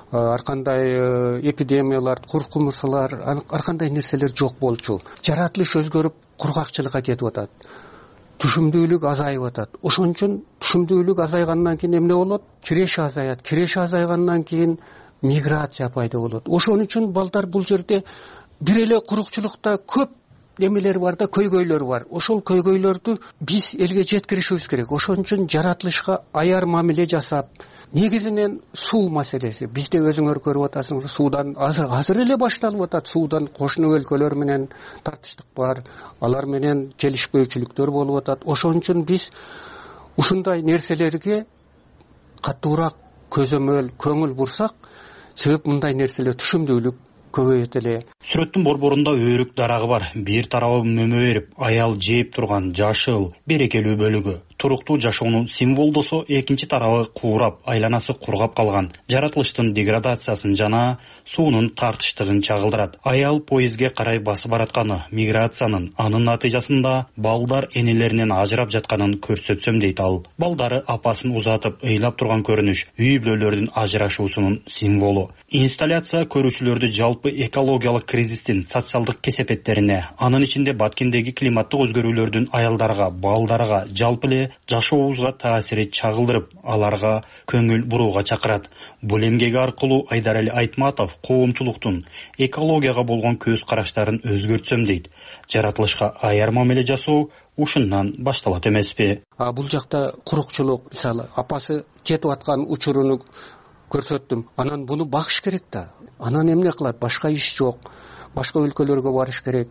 ар кандай эпидемиялар, куркумсалар, ар кандай нерселер жок болчу. Жаратылыш өзгөрүп кургакчылыкка кетип атат. Түшүмдүүлүк азайып атат. Ошон үчүн түшүмдүүлүк азайгандан кийин эмне болот? Киреше азаят. Киреше азайгандан кийин миграция пайда болот. Ошон үчүн балдар бул жерде бир эле курукчулукта көп немелер бар да, көйгөйлөр бар. Ошол көйгөйлөрдү биз элге жеткиришибиз керек. Ошон үчүн жаратылышка аяр мамиле жасап, негизинен суу маселеси. Бизде өзүңөр көрүп атасыңар, суудан азыр эле башталып атат. Суудан кошуну өлкөлөр менен тартыштык бар, алар менен келишпөөчүлүктөр болуп атат. Ошон үчүн биз ушундай нерселерге катуураак көзөмөл, көңүл бурсак, себеп мындай нерселер түшүмдүүлүк көбөйөт эле. Сүрөттүн борборунда өрүк дарагы бар. Бир тарабы мөмө берип, аял жээп турган жашыл, берекелүү бөлүгү. Туруктуу жашоонун символдосо, экинчи тарабы куурап, айланасы кургап калган. Жаратылыштын деградациясын жана суунун тартыштыгын чагылдырат. Аял поездге карай басып баратканы, миграциянын анын натыйжасында балдар энелеринен ажырап жатканын көрсөтсөм дейт ал. Балдары апасын узатып, ыйлап турган көрүнүш үй бүлөлөрдүн ажырашуусунун символу. Инсталляция көрүүчүлөрдү жалпы экологиялык кризистин социалдык кесепеттерине, анын ичинде Баткендеги климаттык өзгөрүүлөрдүн аялдарга, балдарга, жалпы эле жашообузга таасири чагылдырып, аларга көңүл бурууга чакырат. Бул эмгеги аркылуу Айдарали Айтматов коомчулуктун экологияга болгон көз караштарын өзгөртсөм дейт. Жаратылышка аяр мамиле жасоо ушундан башталат эмеспи? Бул жакта курукчулук, мисалы, апасы кетип аткан учуруну көрсөттүм. Анан буну багыш керек да. Анан эмне кылат? Башка иш жок. Башка өлкөлөргө барыш керек.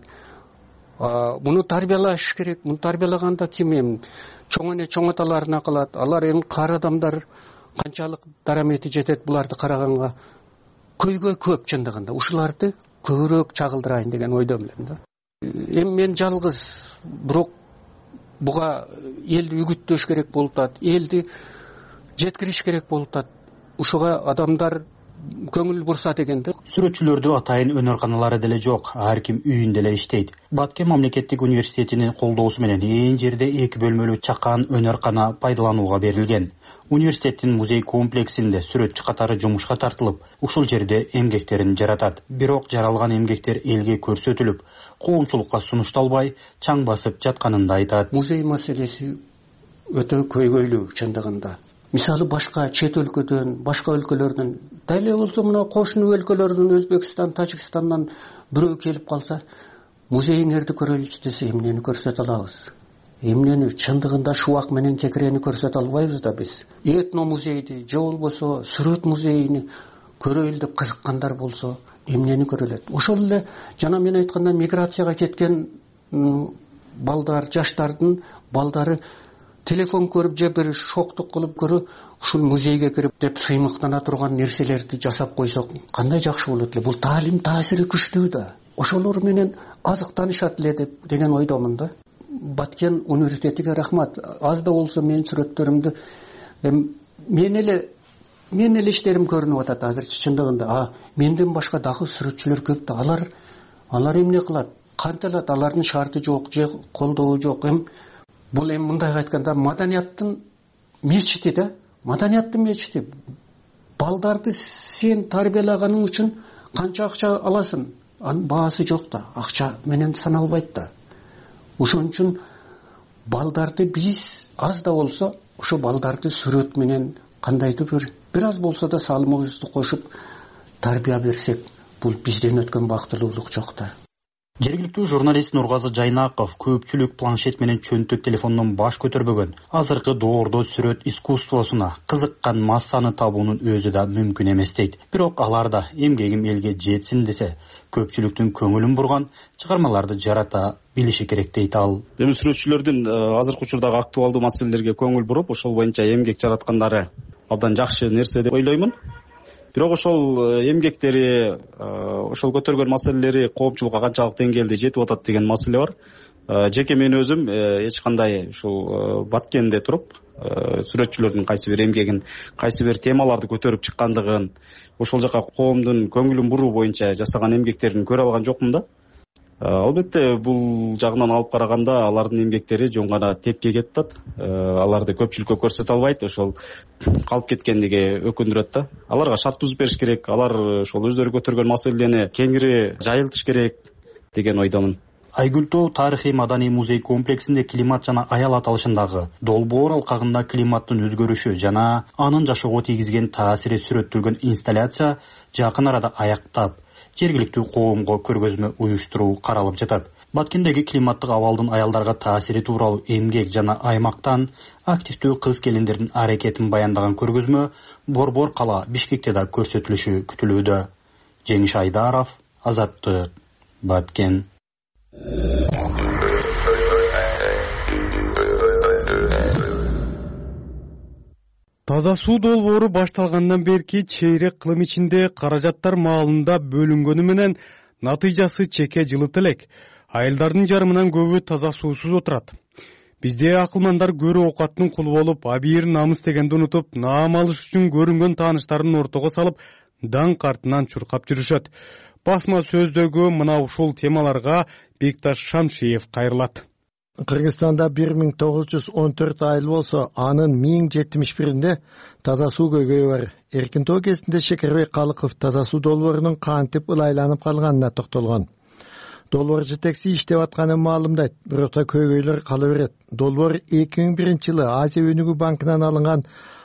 Буну тарбиялаш керек. Муну тарбиялаганда ким чоң аталарына калат. Алар эми кар адамдар канчалык дарамети жетет буларды караганга. Көйгөй көп чындыгында. Ушуларды көбүрөөк чагылдырайын деген ойдомун да. Эми мен жалгыз, бирок буга элди үгүттөш керек болуп атат. Элди жеткириш керек болуп атат. Ушуга адамдар көңүл бурса дегенде. Сүрөтчүлөрдү атайын өнөр деле жок, ар ким үйүндө эле иштейт. Баткен мамлекеттик университетинин колдоосу менен ээн жерде 2 бөлмөлүү чакан өнөркана пайдаланууга берилген. Университеттин музей комплексинде сүрөтчү катары жумушка тартылып, ушул жерде эмгектерин жаратат. Бирок жаралган эмгектер элге көрсөтүлүп, коомчулукка сунушталбай, чаң басып жатканын да айтат. Музей маселеси өтө көйгөйлүү чындыгында. Мисалы башка чет өлкөдөн, башка өлкөлөрдөн, дале болсо мына кошуну өлкөлөрдөн, Өзбекстан, Тажикстандан бирөө келип калса, музейиңерди көрөлүчү десе, эмнени көрсөтө алабыз? Эмнени чындыгында шубак менен кекирени көрсөтө албайбыз да биз. Этно музейди, же болбосо сүрөт музейини көрөйүн деп кызыккандар болсо, эмнени көрөлөт? Ошол эле жана мен айткандай миграцияга кеткен балдар, жаштардын балдары телефон көрүп же бир шоктук кылып көрүп, ушул музейге кирип деп сыймыктана турган нерселерди жасап койсок, кандай жакшы болот эле. Бул таалим таасири күчтүү да. Ошолор менен азыктанышат эле деген ойдомун да. Баткен университетиге рахмат. Аз да болсо мен сүрөттөрүмдү мен эле иштерим көрүнүп атат азырчы чындыгында. Менден башка дагы сүрөтчүлөр көп да. Алар эмне кылат? Канталат? Алардын шарты жок, же колдоо жок. Бул эми мындайга айтканда маданияттын мечити да. Маданияттын мечити. Балдарды сен тарбиялаганың үчүн канча акча аласың? Анын баасы жок да. Акча менен саналбайт да. Ошон үчүн балдарды биз аз да болсо, ошо балдарды сүрөт менен кандайдыр бир аз болсо да салымыбызды кошуп тарбия берсек, бул бизден өткөн бактылуулук жок да. Жергиликтүү журналист Нургазы Жайнаков көпчүлүк планшет менен чөнтөк телефондон баш көтөрбөгөн. Азыркы доордо сүрөт искусствосуна кызыккан массаны табуунун өзү да мүмкүн эмес дейт. Бирок аларда эмгегим элге жетсин десе, көпчүлүктүн көңүлүн бурган чыгармаларды жарата билиши керек дейт ал. Эми сүрөтчүлөрдүн азыркы учурдагы актуалдуу маселелерге көңүл буруп, ошол боюнча эмгек жараткандары абдан жакшы нерсе деп ойлоймун. Бирок ошол эмгектери, ошол көтөргөн маселелери коомчулукка канчалык деңгээлде жетип атат деген маселе бар. Жеке мен өзүм эч кандай ушул Баткенде туруп, сүрөтчүлөрдүн кайсы бир эмгегин, кайсы бир темаларды көтөрүп чыккандыгын, ошол жака коомдун көңүлүн буруу боюнча жасаган эмгектерин көрө алган жокмун да. Албетте бул жагынан алып караганда алардын эмгектери жөн гана тепке кетип атат. Аларды көпчүлүккө көрсөтө албайт, ошол калып кеткендиги өкүндүрөт да. Аларга шарт түзүп бериш керек, алар ошол өздөрү көтөргөн маселени кеңири жайылтыш керек деген ойдомун. Айгүл Тоо тарыхый маданий музей комплексинде климат жана аял аталышындагы долбоор алкагында климаттын өзгөрүшү жана анын жашоого тийгизген таасири сүрөттөлгөн инсталляция жакын арада аяктап, жергиликтүү коомго көргөзмө уюштуруу каралып жатат. Баткендеги климаттык абалдын аялдарга таасири тууралуу эмгек жана аймактан активдүү кыз келиндердин аракетин баяндаган көргөзмө Борбор кала Бишкекте да көрсөтүлүшү күтүлүүдө. Жеңиш Айдаров, Азаттык, Баткен. Таза суу долбоору башталгандан берки чейрек кылым ичинде каражаттар маалында бөлүнгөнү менен натыйжасы чекке жылыт элек. Айылдардын жарымынан көбү таза суусуз отурат. Бизде акылмандар көрү оокаттын кулу болуп, абийир намыс дегенди унутуп, наам алыш үчүн көрүнгөн тааныштарын ортого салып, даңк артынан чуркап жүрүшөт. Басма сөздөгү мына ушул темаларга Бекташ Шамшиев кайрылат. Кыргызстанда 1914 айыл болсо, анын 1071-inde таза суу көйгөйү бар. Эркин Тоо кезинде Шекербек Калыков таза суу долбоорунун кантип ылайланып калганына токтолгон. Долбоор жетекчиси иштеп атканын маалымдайт, бирок да көйгөйлөр кала берет. Долбоор 2001-жылы Азия өнүгүү банкынан алынган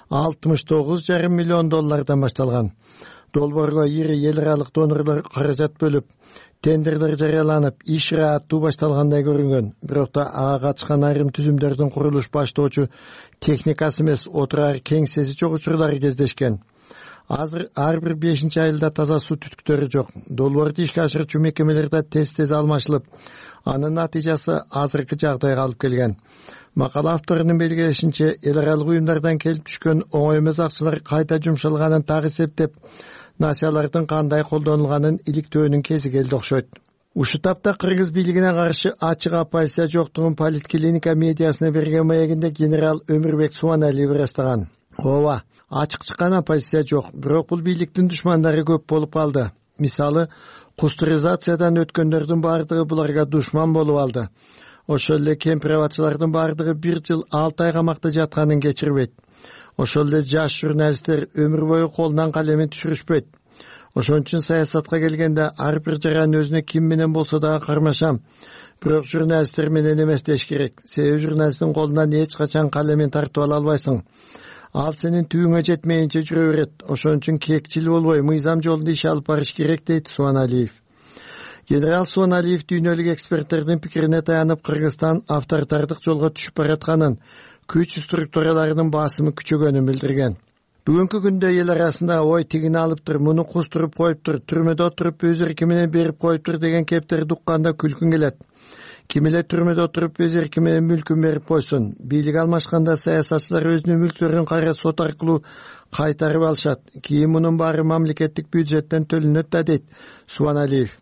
$69,5 миллион башталган. Долбоорго ири эл аралык донорлор каражат бөлүп, тендерлер жарыяланып, иш ыраттуу башталгандай көрүнгөн. Бирок да ага катышкан айрым түзүмдөрдүн курулуш баштоочу техникасы эмес, отурар кеңсеси жок учурлары кездешкен. Азыр ар бир 5-айылда таза суу түтүктөрү жок. Долбоорду ишке ашырчу мекемелерде тез алмашылып, анын натыйжасы азыркы жагдайга алып келген. Макала авторунун белгилешинче, эл аралык уюмдардан келип түшкөн оңой эмес акчалар кайта жумшалганын так эсептеп, насиялардын кандай колдонулганын иликтөөнүн кези келди окшойт. Ушу тапта кыргыз бийлигине каршы ачык оппозиция жоктугун Политклиника медиасына берген маегинде генерал Өмүрбек Субаналиев ырастаган. Ооба, ачык чыккан оппозиция жок, бирок бул бийликтин душмандары көп болуп калды. Мисалы, кустуризациядан өткөндөрдүн бардыгы буларга душман болуп алды. Ошол эле кемпир-абадчылардын бардыгы 1 жыл 6 ай камакта жатканын кечирбейт. Ошол эле жаш журналисттер өмүр бою колунан калемин түшүрүшпөйт. Ошон үчүн саясатка келгенде ар бир жаран өзүнө ким менен болсо дагы кармашам. Бирок журналисттер менен эмес деш керек. Себеби журналисттин колунан эч качан калемин тартып ала албайсың. Ал сенин түбүңө жетмейинче жүрө берет. Ошон үчүн кекчил болбой, мыйзам жолунда иш алып барыш керек, дейт Субаналиев. Генерал Субаналиев дүйнөлүк эксперттердин пикирине таянып, Кыргызстан авторитардык жолго түшүп баратканын, күч структураларынын басымы күчөгөнүн билдирген. Бүгүнкү күндө эл арасында ой тигини алыптыр, муну кустуруп коюптур, түрмөдө отуруп өз эрки менен берип коюптур деген кептерди укканда күлкүң келет. Ким эле түрмөдө отуруп өз эрки менен мүлкүн берип койсун. Бийлик алмашканда саясатчылар өзүнүн мүлктөрүн кайра сот аркылуу кайтарып алышат. Кийин мунун баары мамлекеттик бюджеттен төлөнөт да, дейт Субаналиев.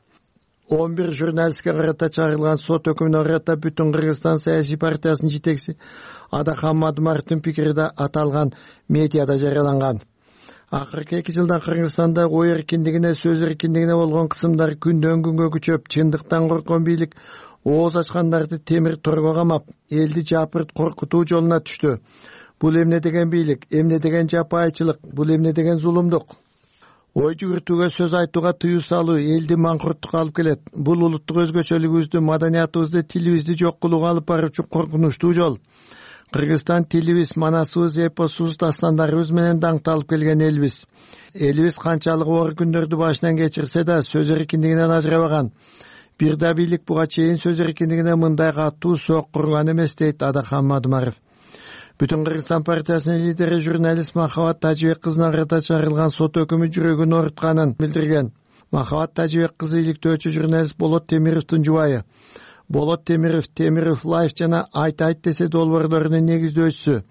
11 журналистке карата чыгарылган сот өкүмүнө карата Бүтүн Кыргызстан саясий партиясынын жетекчиси Адахан Мадумаровдун пикири да аталган медиада жарыяланган. Акыркы 2 жылда Кыргызстанда ой эркиндигине, сөз эркиндигине болгон кысымдар күндөн күнгө күчөп, чындыктан корккон бийлик ооз ачкандарды темир торго камап, элди жапырт коркутуу жолуна түштү. Бул эмне деген бийлик, эмне деген жапайчылык, бул эмне деген зулумдук? Ой жүгүртүүгө, сөз айтууга тыюу салуу элди маңкурттукка алып келет. Бул улуттук өзгөчөлүгүбүздү, маданиятыбызды, тилибизди жок кылууга алып баруучу коркунучтуу жол. Кыргызстан тилибиз, манасыбыз, эпосубуз, дастандарыбыз менен даңкталып келген элбиз. Элибиз канчалык оор күндөрдү башынан кечирсе да, сөз эркиндигинен ажырабаган. Бир да бийлик буга чейин сөз эркиндигине мындай катуу соок курган эмес, дейт Адахан Мадумаров. Бүтүн Кыргызстан партиясынын лидери журналист Махабат Тажибек кызына карата чыгарылган сот өкүмү жүрөгүн оорутканын билдирген. Махабат Тажибек кызы иликтөөчү журналист Болот Темировдун жубайы. Болот Темиров Лайф жана Айт десе долбоорлорунун негиздөөчүсү.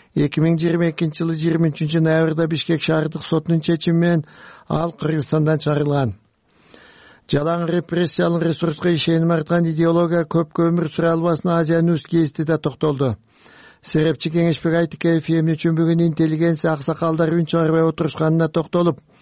2022-жылы 23-ноябрда Бишкек шаардык сотунун чечими менен ал Кыргызстандан чыгарылган. Жалаң репрессиялык ресурска ишеним арткан идеология көпкө өмүр сүрө албасын Азия Ньюс гезити да токтолду. Серепчи Кеңешбек Айтыкеев эмне үчүн бүгүн интеллигенция аксакалдар үн чыгарбай отурушканына токтолуп,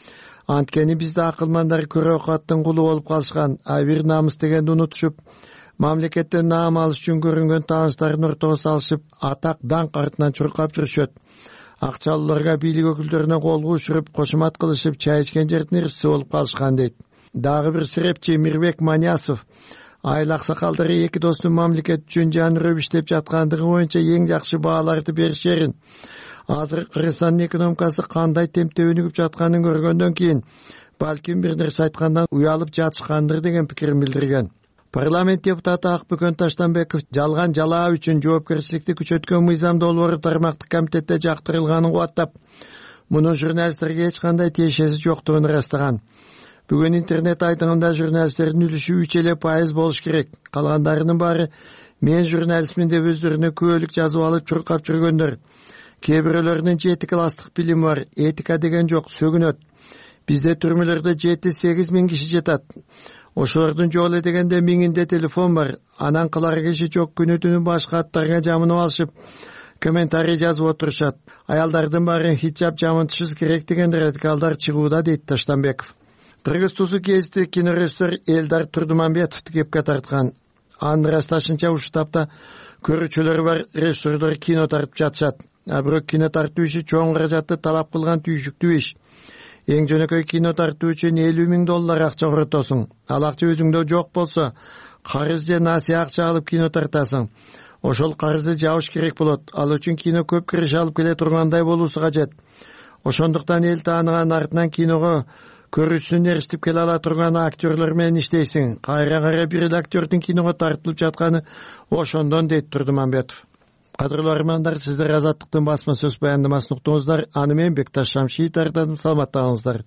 Анткени бизде акылмандар көрө окаттын кулу болуп калышкан, бир намыс дегенди унутушуп, мамлекеттен наам алыш үчүн көрүнгөн тааныштарын ортого салышып, атак даңк артынан чуркап жүрүшөт. Акчалууларга бийлик өкүлдөрүнө колго учуруп, кошумат кылышып, чай ичкен жердин ырчысы болуп калышкан дейт. Дагы бир сырепчи Мирбек Манясов айыл аксакалдары эки достун мамлекет үчүн жанырып иштеп жаткандыгы боюнча эң жакшы бааларды беришерин, азыр Кыргызстандын экономикасы кандай темпте өнүгүп жатканын көргөндөн кийин балким бир нерсе айткандан уялып жатышкандыр деген пикирин билдирген. Парламент депутаты Акбөкөн Таштанбеков жалган жалаа үчүн жоопкерчиликти күчөткөн мыйзам долбоору тармактык комитетте жактырылганын кубаттап, мунун журналисттерге эч кандай тиешеси жоктугун ырастаган. Бүгүн интернет айтымында журналисттердин үлүшү 3% болуш керек. Калгандарынын баары мен журналистмин деп өздөрүнө күбөлүк жазып алып чуркап жүргөндөр. Кээ бирөөлөрүнүн 7 класстык билими бар, этика деген жок, сөгүнөт. Бизде түрмөлөрдө 7-8 миң киши жатат. Ошолордун жок эле дегенде миңинде телефон бар. Анан кылар киши жок, күнү-түнү башка аттарга жамынып алышып, комментарий жазып отурушат. Аялдардын баары хиджаб жамынтышыбыз керек деген радикалдар чыгууда, дейт Таштанбеков. Кыргыз тусу кезди кинорежиссер Элдар Турдуманбетовду кепке тарткан. Анын ырасташынча ушул тапта көрүүчүлөрү бар режиссерлор кино тартып жатышат. Бирок кино тартуу иши чоң каражатты талап кылган түйшүктүү иш. Эң жөнөкөй кино тартуу үчүн $50,000 акча коротосуң. Ал акча өзүңдө жок болсо, карыз же насыя акча алып кино тартасың. Ошол карызды жабыш керек болот. Ал үчүн кино көп кириш алып келе тургандай болуусу кажет. Ошондуктан эл тааныган артынан киного көрүүчүсүн эрişтип келе ала турган актерлор менен иштейсиң. Кайра бир эле актердин киного тартылып жатканы ошондон, дейт Турдуманбетов. Кадырлуу армандар, сиздер Азаттыктын басма сөз баяндамасын уктуңуздар. Аны мен Бекташ Шамшиев даярдадым. Саламаттаңыздар.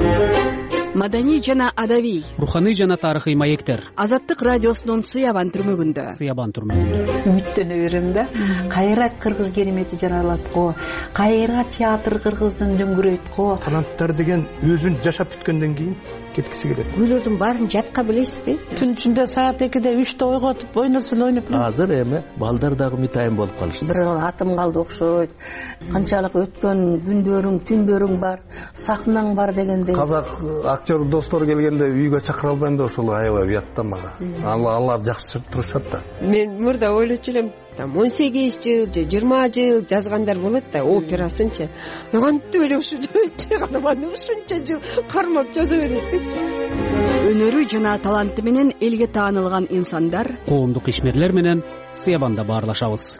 Маданий жана адабий, руханий жана тарыхый маектер. Азаттык радиосунун Сыябан түрмөгүндө. Үмүттөнө берем да. Кайра кыргыз керемети жаралат го. Кайра театр кыргыздын дөңгүрөйт го. Таланттар деген өзүн жашап бүткөндөн кийин кеткиси келет. Күйлөрдүн баарын жатка билесизби? Түн ичинде саат 2-де 3-те ойготуп, ойносун ойноп. Азыр эми балдар дагы мытайын болуп калышты. Бир атым калды окшойт. Канчалык өткөн күндөрүң, түндөрүң бар, сахнаң бар дегендей. Казак актер достор келгенде үйгө чакыра албайм да ошол аябай уят да мага. Алар жакшы турушат да. Мен мурда ойлочу элем, 18 жыл же 20 жыл жазгандар болот да, операсынчы. Кантип эле ушунча карман, ушунча жыл кармап жаза берет деп. Өнөрү жана таланты менен элге таанылган инсандар, коомдук ишмерлер менен Сыябанда баарлашабыз.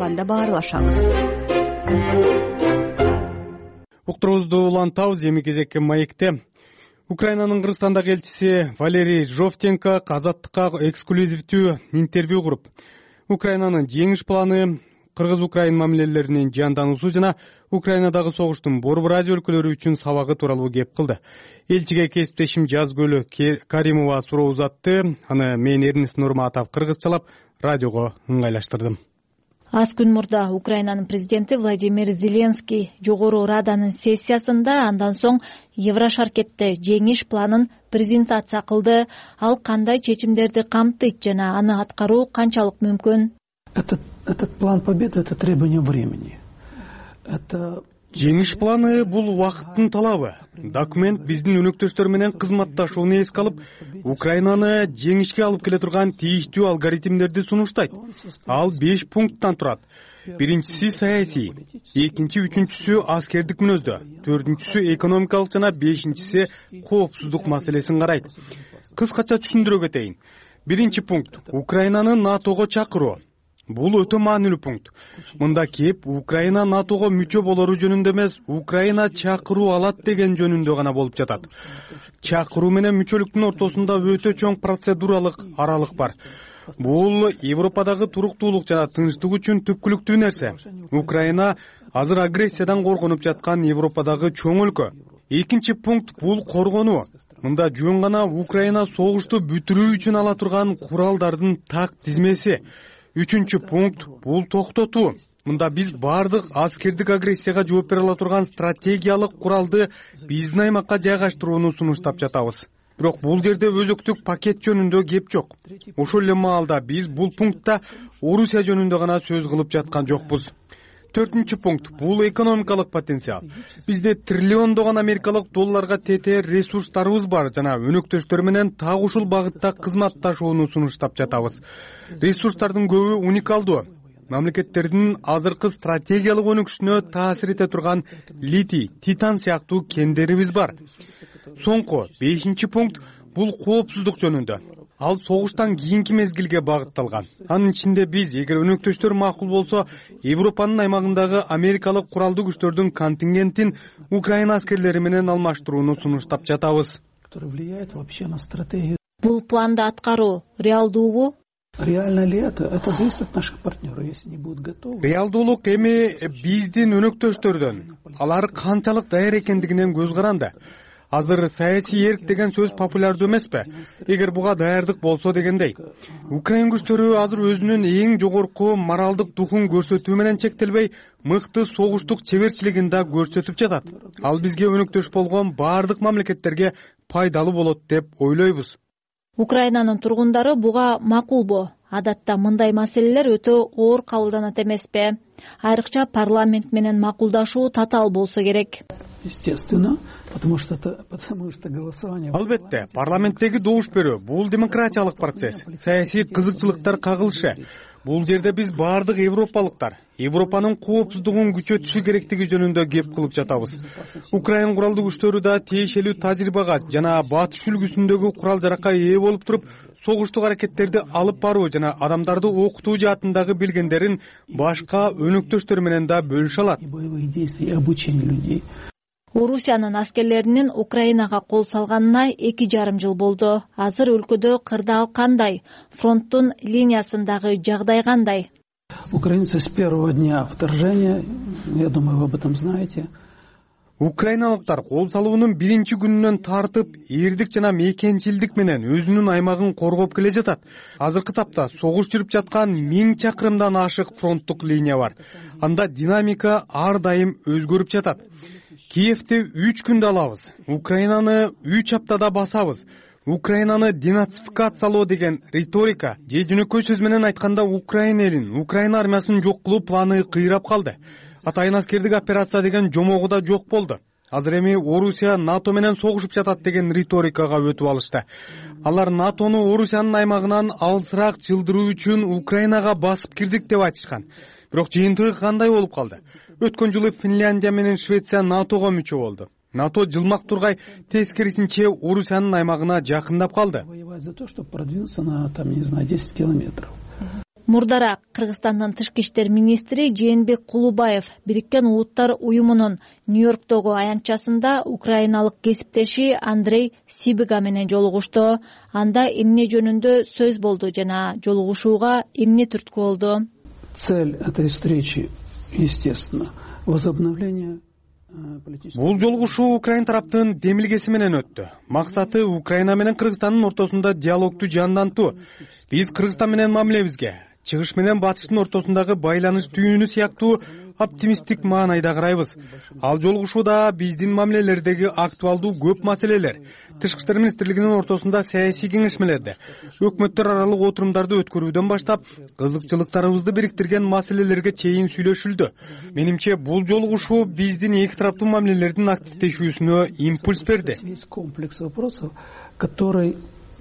Уктуруубузду улантабыз. Эми кезекке маекте. Украинанын Кыргызстандагы элчиси Валерий Жовтенко Азаттыкка эксклюзивдүү интервью куруп, Украинанын жеңиш планы, Кыргыз-Украин мамилелеринин жандануусу жана Украинадагы согуштун борбор Азия өлкөлөрү үчүн сабагы тууралуу кеп кылды. Элчиге кесиптешим Жазгөлү Каримова суроо узатты. Аны мен Эрнест Нурматов кыргызчалап радиого ыңгайлаштырдым. Аз күн мурда Украинанын президенти Владимир Зеленский жогору раданын сессиясында андан соң Еврошаркетте жеңиш планын презентация кылды. Ал кандай чечимдерди камтыйт жана аны аткаруу канчалык мүмкүн? Этот план победы — это требование времени. Жеңиш планы бул убакыттын талабы. Документ биздин өнөктөштөр менен кызматташууну эске алып, Украинаны жеңишке алып келе турган тийиштүү алгоритмдерди сунуштайт. Ал 5 пункттан турат. Биринчиси саясий, экинчи, үчүнчүсү аскердик мүнөздө, төртүнчүсү экономикалык жана бешинчиси коопсуздук маселесин карайт. Кыскача түшүндүрө кетейин. Биринчи пункт — Украинаны НАТОго чакыруу. Бул өтө маанилүү пункт. Мында кеп Украина НАТОго мүчө болору жөнүндө эмес, Украина чакыруу алат деген жөнүндө гана болуп жатат. Чакыруу менен мүчөлүктүн ортосунда өтө чоң процедуралык аралык бар. Бул Европадагы туруктуулук жана тынчтык үчүн түпкүлүктүү нерсе. Украина азыр агрессиядан коргонуп жаткан Европадагы чоң өлкө. Экинчи пункт — бул коргонуу. Мында жөн гана Украина согушту бүтүрүү үчүн ала турган куралдардын так тизмеси. Үчүнчү пункт — бул токтотуу. Мында биз бардык аскердик агрессияга жооп бере ала турган стратегиялык куралды биздин аймакка жайгаштырууну сунуштап жатабыз. Бирок бул жерде өзөктүк пакет жөнүндө кеп жок. Ошол эле маалда биз бул пунктта Орусия жөнүндө гана сөз кылып жаткан жокпуз. 4 пункт бул экономикалык потенциал. Бизде триллиондогон америкалык долларга тетээр ресурстарыбыз бар жана өнөктөштөр менен так ушул багытта кызматташууну сунуштап жатабыз. Ресурстардын көбү уникалдуу. Мамлекеттердин азыркы стратегиялык өнүгүшүнө таасир эте турган литий, титан сыяктуу кендерибиз бар. Соңку 5 пункт бул коопсуздук жөнүндө. Ал согуштан кийинки мезгилге багытталган. Анын ичинде биз, эгер өнөктөштөр макул болсо, Европанын аймагындагы америкалык куралдуу күчтөрдүн контингентин Украина аскерлери менен алмаштырууну сунуштап жатабыз. Бул планды аткаруу реалдуубу? Реально ли это? Это зависит от наших партнеров. Если не будут готовы. Реалдуулук эми биздин өнөктөштөрдөн. Алар канчалык даяр экендигинен көз каранды. Азыр саясий эрк деген сөз популярдуу эмеспи? Эгер буга даярдык болсо дегендей. Украин күчтөрү азыр өзүнүн эң жогорку моралдык духун көрсөтүү менен чектелбей, мыкты согуштук чеберчилигин да көрсөтүп жатат. Ал бизге өнөктөш болгон баардык мамлекеттерге пайдалуу болот деп ойлойбуз. Украинанын тургундары буга макулбу? Адатта мындай маселелер өтө оор кабылданат эмеспи? Айрыкча парламент менен макулдашуу татаал болсо керек. Естественно, потому что голосование. Албетте, парламенттеги добуш берүү бул демократиялык процесс. Саясий кызыкчылыктар кагылышы. Бул жерде биз баардык европалыктар Европанын коопсуздугун күчөтүшү керектиги жөнүндө кеп кылып жатабыз. Украин куралдуу күчтөрү да тиешелүү тажрыйбага жана батыш үлгүсүндөгү курал жаракка ээ болуп туруп, согуштук аракеттерди алып баруу жана адамдарды окутуу жаатындагы билгендерин башка өнөктөштөр менен да бөлүшө алат. Орусиянын аскерлеринин Украинага кол салганына 2,5 жыл болду. Азыр өлкөдө кырдаал кандай? Фронттун линиясындагы жагдай кандай? Украинцы с первого дня вторжения, я думаю, вы об этом знаете. Украиналыктар кол салуунун биринчи күнүнөн тартып, эрдик жана мекенчилдик менен өзүнүн аймагын коргоп келе жатат. Азыркы тапта согуш жүрүп жаткан 1000 чакырымдан ашык фронттук линия бар. Анда динамика ар дайым өзгөрүп жатат. Киевти 3 күндө алабыз. Украинаны 3 аптада басабыз. Украинаны денацификациялоо деген риторика, же жөнөкөй сөз менен айтканда Украина элин, Украина армиясын жок кылуу планы кыйрап калды. Атайын аскердик операция деген жомогу да жок болду. Азыр эми Орусия НАТО менен согушуп жатат деген риторикага өтүп алышты. Алар НАТОну Орусиянын аймагынан алысыраак жылдыруу үчүн Украинага басып кирдик деп айтышкан. Бирок жыйынтыгы кандай болуп калды? Өткөн жылы Финляндия менен Швеция НАТОго мүчө болду. НАТО жылмак тургай тескерисинче Орусиянын аймагына жакындап калды. Мурдараак Кыргызстандын тышкы иштер министри Жээнбек Кулубаев Бириккен Улуттар уюмунун Нью-Йорктогу аянтчасында украиналык кесиптеши Андрей Сибига менен жолугушту. Анда эмне жөнүндө сөз болду жана жолугушууга эмне түрткү болду? Цель этой встречи, естественно, возобновление. Бул жолугушуу Украин тараптын демилгеси менен өттү. Максаты Украина менен Кыргызстандын ортосунда диалогду жандантуу. Биз Кыргызстан менен мамилебизге, чыгыш менен батыштын ортосундагы байланыш түйүнү сыяктуу оптимисттик маанайда карайбыз. Ал жолугушууда биздин мамилелердеги актуалдуу көп маселелер, тышкы иштер министрлигинин ортосунда саясий кеңешмелерди, өкмөттөр аралык отурумдарды өткөрүүдөн баштап, кызыкчылыктарыбызды бириктирген маселелерге чейин сүйлөшүлдү. Менимче бул жолугушуу биздин эки тараптуу мамилелердин активдешүүсүнө импульс берди. Есть комплекс вопросов, который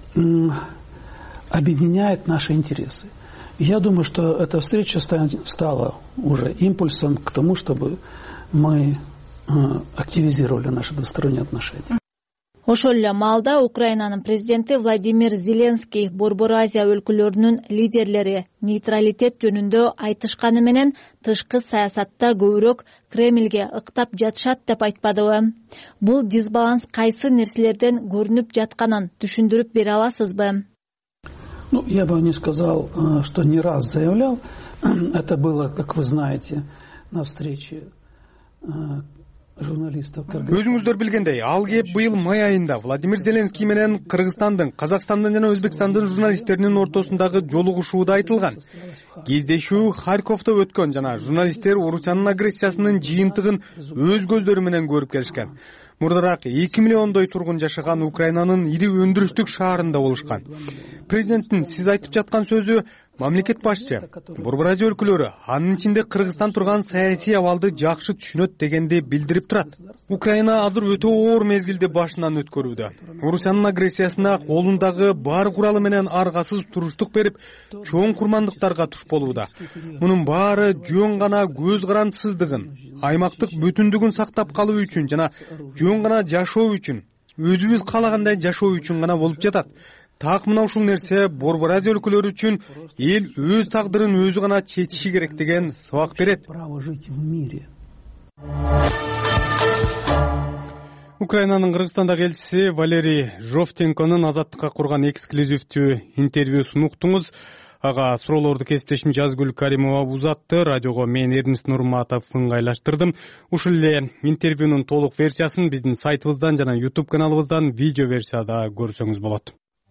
объединяет наши интересы. Я думаю, что эта встреча стала уже импульсом к тому, чтобы мы активизировали наши двусторонние отношения. Ошол эле маалда Украинанын президенти Владимир Зеленский Борбор Азия өлкөлөрүнүн лидерлери нейтралитет жөнүндө айтышканы менен тышкы саясатта көбүрөөк Кремльге ыктап жатышат деп айтпадыбы? Бул дисбаланс кайсы нерселерден көрүнүп жатканын түшүндүрүп бере аласызбы? Я бы не сказал, что не раз заявлял. Это было, как вы знаете, на встрече журналистов. Өзүңүздөр билгендей, ал кеп быйыл май айында Владимир Зеленский менен Кыргызстандын, Казакстандын жана Өзбекстандын журналисттеринин ортосундагы жолугушууда айтылган. Кездешүү Харьковдо өткөн жана журналисттер Орусиянын агрессиясынын жыйынтыгын өз көздөрү менен көрүп келишкен. Мурдараак 2 миллиондой тургун жашаган Украинанын ири өндүрүштүк шаарында болушкан. Президенттин сиз айтып жаткан сөзү Мамлекет башчы Борбор Азия өлкөлөрү анын ичинде Кыргызстан турган саясий абалды жакшы түшүнөт дегенди билдирип турат. Украина азыр өтө оор мезгилди башынан өткөрүүдө. Орусиянын агрессиясына колундагы бар куралы менен аргасыз туруштук берип, чоң курмандыктарга туш болууда. Мунун баары жөн гана көз карандысыздыгын, аймактык бүтүндүгүн сактап калуу үчүн жана жөн гана жашоо үчүн, өзүбүз каалагандай жашоо үчүн гана болуп жатат. Так мына ушул нерсе Борбор Азия өлкөлөрү үчүн эл өз тагдырын өзү гана чечиши керек деген сабак берет. Украинанын Кыргызстандагы элчиси Валерий Жовтенконун Азаттыкка курган эксклюзивдүү интервьюсун уктуңуз. Ага суроолорду кесиптешим Жазгүл Каримова узатты. Радиого мен Эрмис Нурматов ыңгайлаштырдым. Ушул эле интервьюнун толук версиясын биздин сайтыбыздан жана YouTube каналыбыздан видео версияда көрсөңүз болот.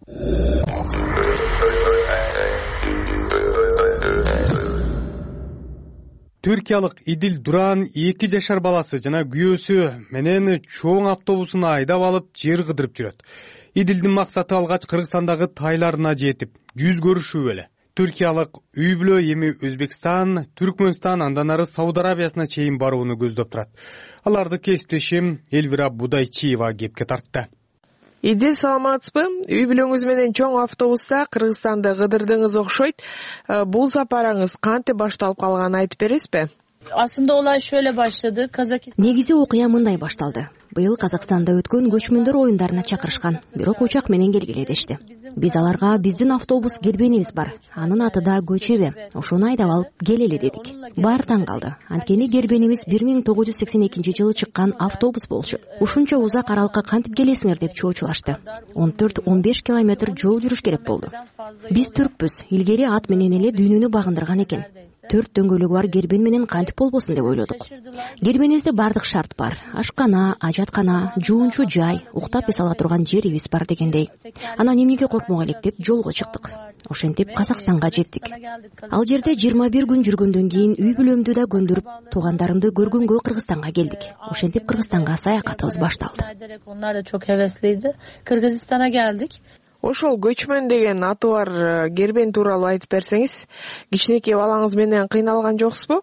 Түркиялык Идил Дуран 2 жашар баласы жана күйөөсү менен чоң автобусун айдап алып жер кыдырып жүрөт. Идилдин максаты алгач Кыргызстандагы тайларына жетип, жүз көрүшүү эле. Түркиялык үй бүлө эми Өзбекстан, Түркмөнстан, андан ары Сауд Арабиясына чейин барууну көздөп турат. Аларды кесиптешим Элвира Будайчиева кепке тартты. Идил, саламатсызбы? Үй бүлөңүз менен чоң автобуста Кыргызстанды кыдырдыңыз окшойт. Бул сапарыңыз кантип башталып калганын айтып бересизби? Aslında olay şöyle başladı. Негизи окуя мындай башталды. Быйыл Казакстанда өткөн көчмөндөр оюндарына чакырышкан. Бирок учак менен келгиле дешти. Биз аларга биздин автобус келбенибиз бар. Анын аты да Көчебе. Ошону айдап алып келели дедик. Баары таң калды. Анткени келбенибиз 1982 жылы чыккан автобус болчу. Ушунча узак аралыкка кантип келесиңер деп чоочулашты. 14-15 километр жол жүрүш керек болду. Биз түркпүз. Илгери ат менен эле дүйнөнү багындырган экен. 4 дөңгөлөгү бар кербен менен кантип болбосун деп ойлодук. Кербенибизде бардык шарт бар. Ашкана, ажаткана, жуунчу жай, уктап эс ала турган жерибиз бар дегендей. Анан эмнеге коркмок элек деп жолго чыктык. Ошентип Казакстанга жеттик. Ал жерде 21 күн жүргөндөн кийин үй бүлөмдү да көндүрүп, туугандарымды көргөнгө Кыргызстанга келдик. Ошентип Кыргызстанга саякатыбыз башталды. Onlar da çok hevesliydi. Kırgızistan'a geldik. Ошол көчмөн деген аты бар кербен тууралуу айтып берсеңиз, кичинекей балаңыз менен кыйналган жоксузбу?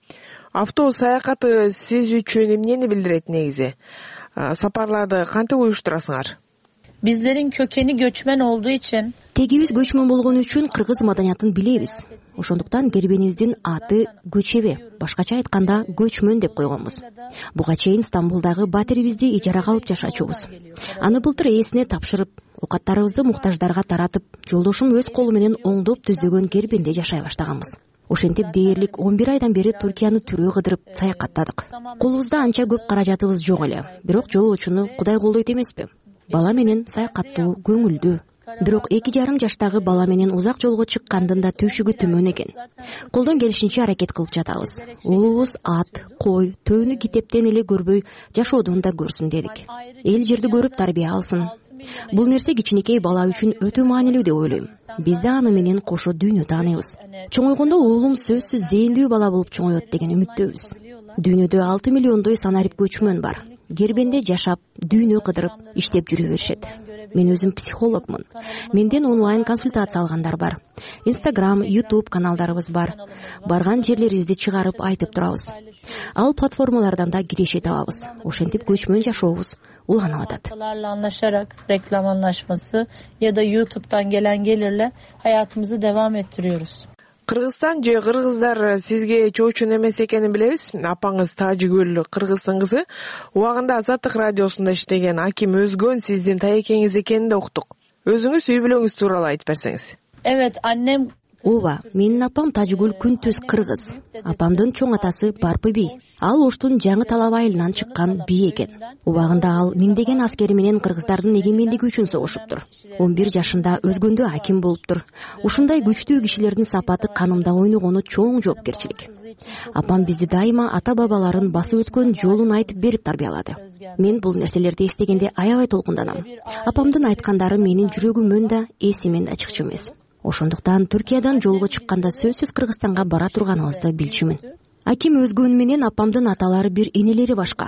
Автобус саякаты сиз үчүн эмнени билдирет негизи? Сапарларды кантип уюштурасыңар? Bizlerin kökeni göçmen olduğu için тегибиз көчмөн болгон үчүн кыргыз маданиятын билебиз. Ошондуктан кербенибиздин аты Көчебе, башкача айтканда көчмөн деп койгонбуз. Буга чейин Стамбулдагы батирибизди ижарага алып жашачубуз. Аны былтыр ээсине тапшырып, окаттарыбызды муктаждарга таратып, жолдошум өз колу менен оңдоп түздөгөн кербенде жашай баштаганбыз. Ошентип дээрлик 11 айдан бери Түркияны түрөө кыдырып саякаттадык. Колубузда анча көп каражатыбыз жок эле, бирок жолоочуну Кудай колдойт эмеспи? Бала менен саякаттоо көңүлдүү. Бирок 2,5 жаштагы бала менен узак жолго чыккандын да түйшүгү түмөн экен. Колдон келишинче аракет кылып жатабыз. Уулубуз ат, кой, төөнү китептен эле көрбөй жашоодон да көрсүн дедик. Эл жерди көрүп тарбия алсын. Бул нерсе кичинекей бала үчүн өтө маанилүү деп ойлойм. Биз да аны менен кошо дүйнө тааныйбыз. Чоңойгондо уулум сөзсүз зээндүү бала болуп чоңоет деген үмүттөбүз. Дүйнөдө 6 миллиондой санарип көчмөн бар. Кербенде жашап, дүйнө кыдырып, иштеп жүрө беришет. Мен өзүм психологмун. Менден онлайн консультация алгандар бар. Instagram, YouTube каналдарыбыз бар. Барган жерлерибизди чыгарып айтып турабыз. Ал платформалардан да киреше табабыз. Ошентип көчмөн жашообуз уланып атат. Anlaşarak reklam anlaşması ya da YouTube'dan gelen gelirle hayatımızı devam ettiriyoruz. Кыргызстан же кыргыздар сизге чоочун эмес экенин билебиз. Апаңыз Тажигүл кыргыздын кызы. Убагында Азаттык радиосунда иштеген Аким Өзгөн сиздин таекеңиз экенин да уктук. Өзүңүз үй бүлөңүз тууралуу айтып берсеңиз. Evet, annem Ооба, менин апам Тажигүл Күнтүз кыргыз. Апамдын чоң атасы Барпы би. Ал Оштун жаңы талап айылынан чыккан би экен. Убагында ал миңдеген аскери менен кыргыздардын эгемендиги үчүн согушуптур. 11 жашында Өзгөндө аким болуптур. Ушундай күчтүү кишилердин сапаты канымда ойногону чоң жоопкерчилик. Апам бизди дайыма ата-бабаларын басып өткөн жолун айтып берип тарбиялады. Мен бул нерселерди эстегенде аябай толкунданам. Апамдын айткандары менин жүрөгүмөн да эсимен да чыкчу эмес. Ошондуктан Түркиядан жолго чыкканда сөзсүз Кыргызстанга бара турганыбызды билчүмүн. Аким Өзгөн менен апамдын аталары бир энелери башка.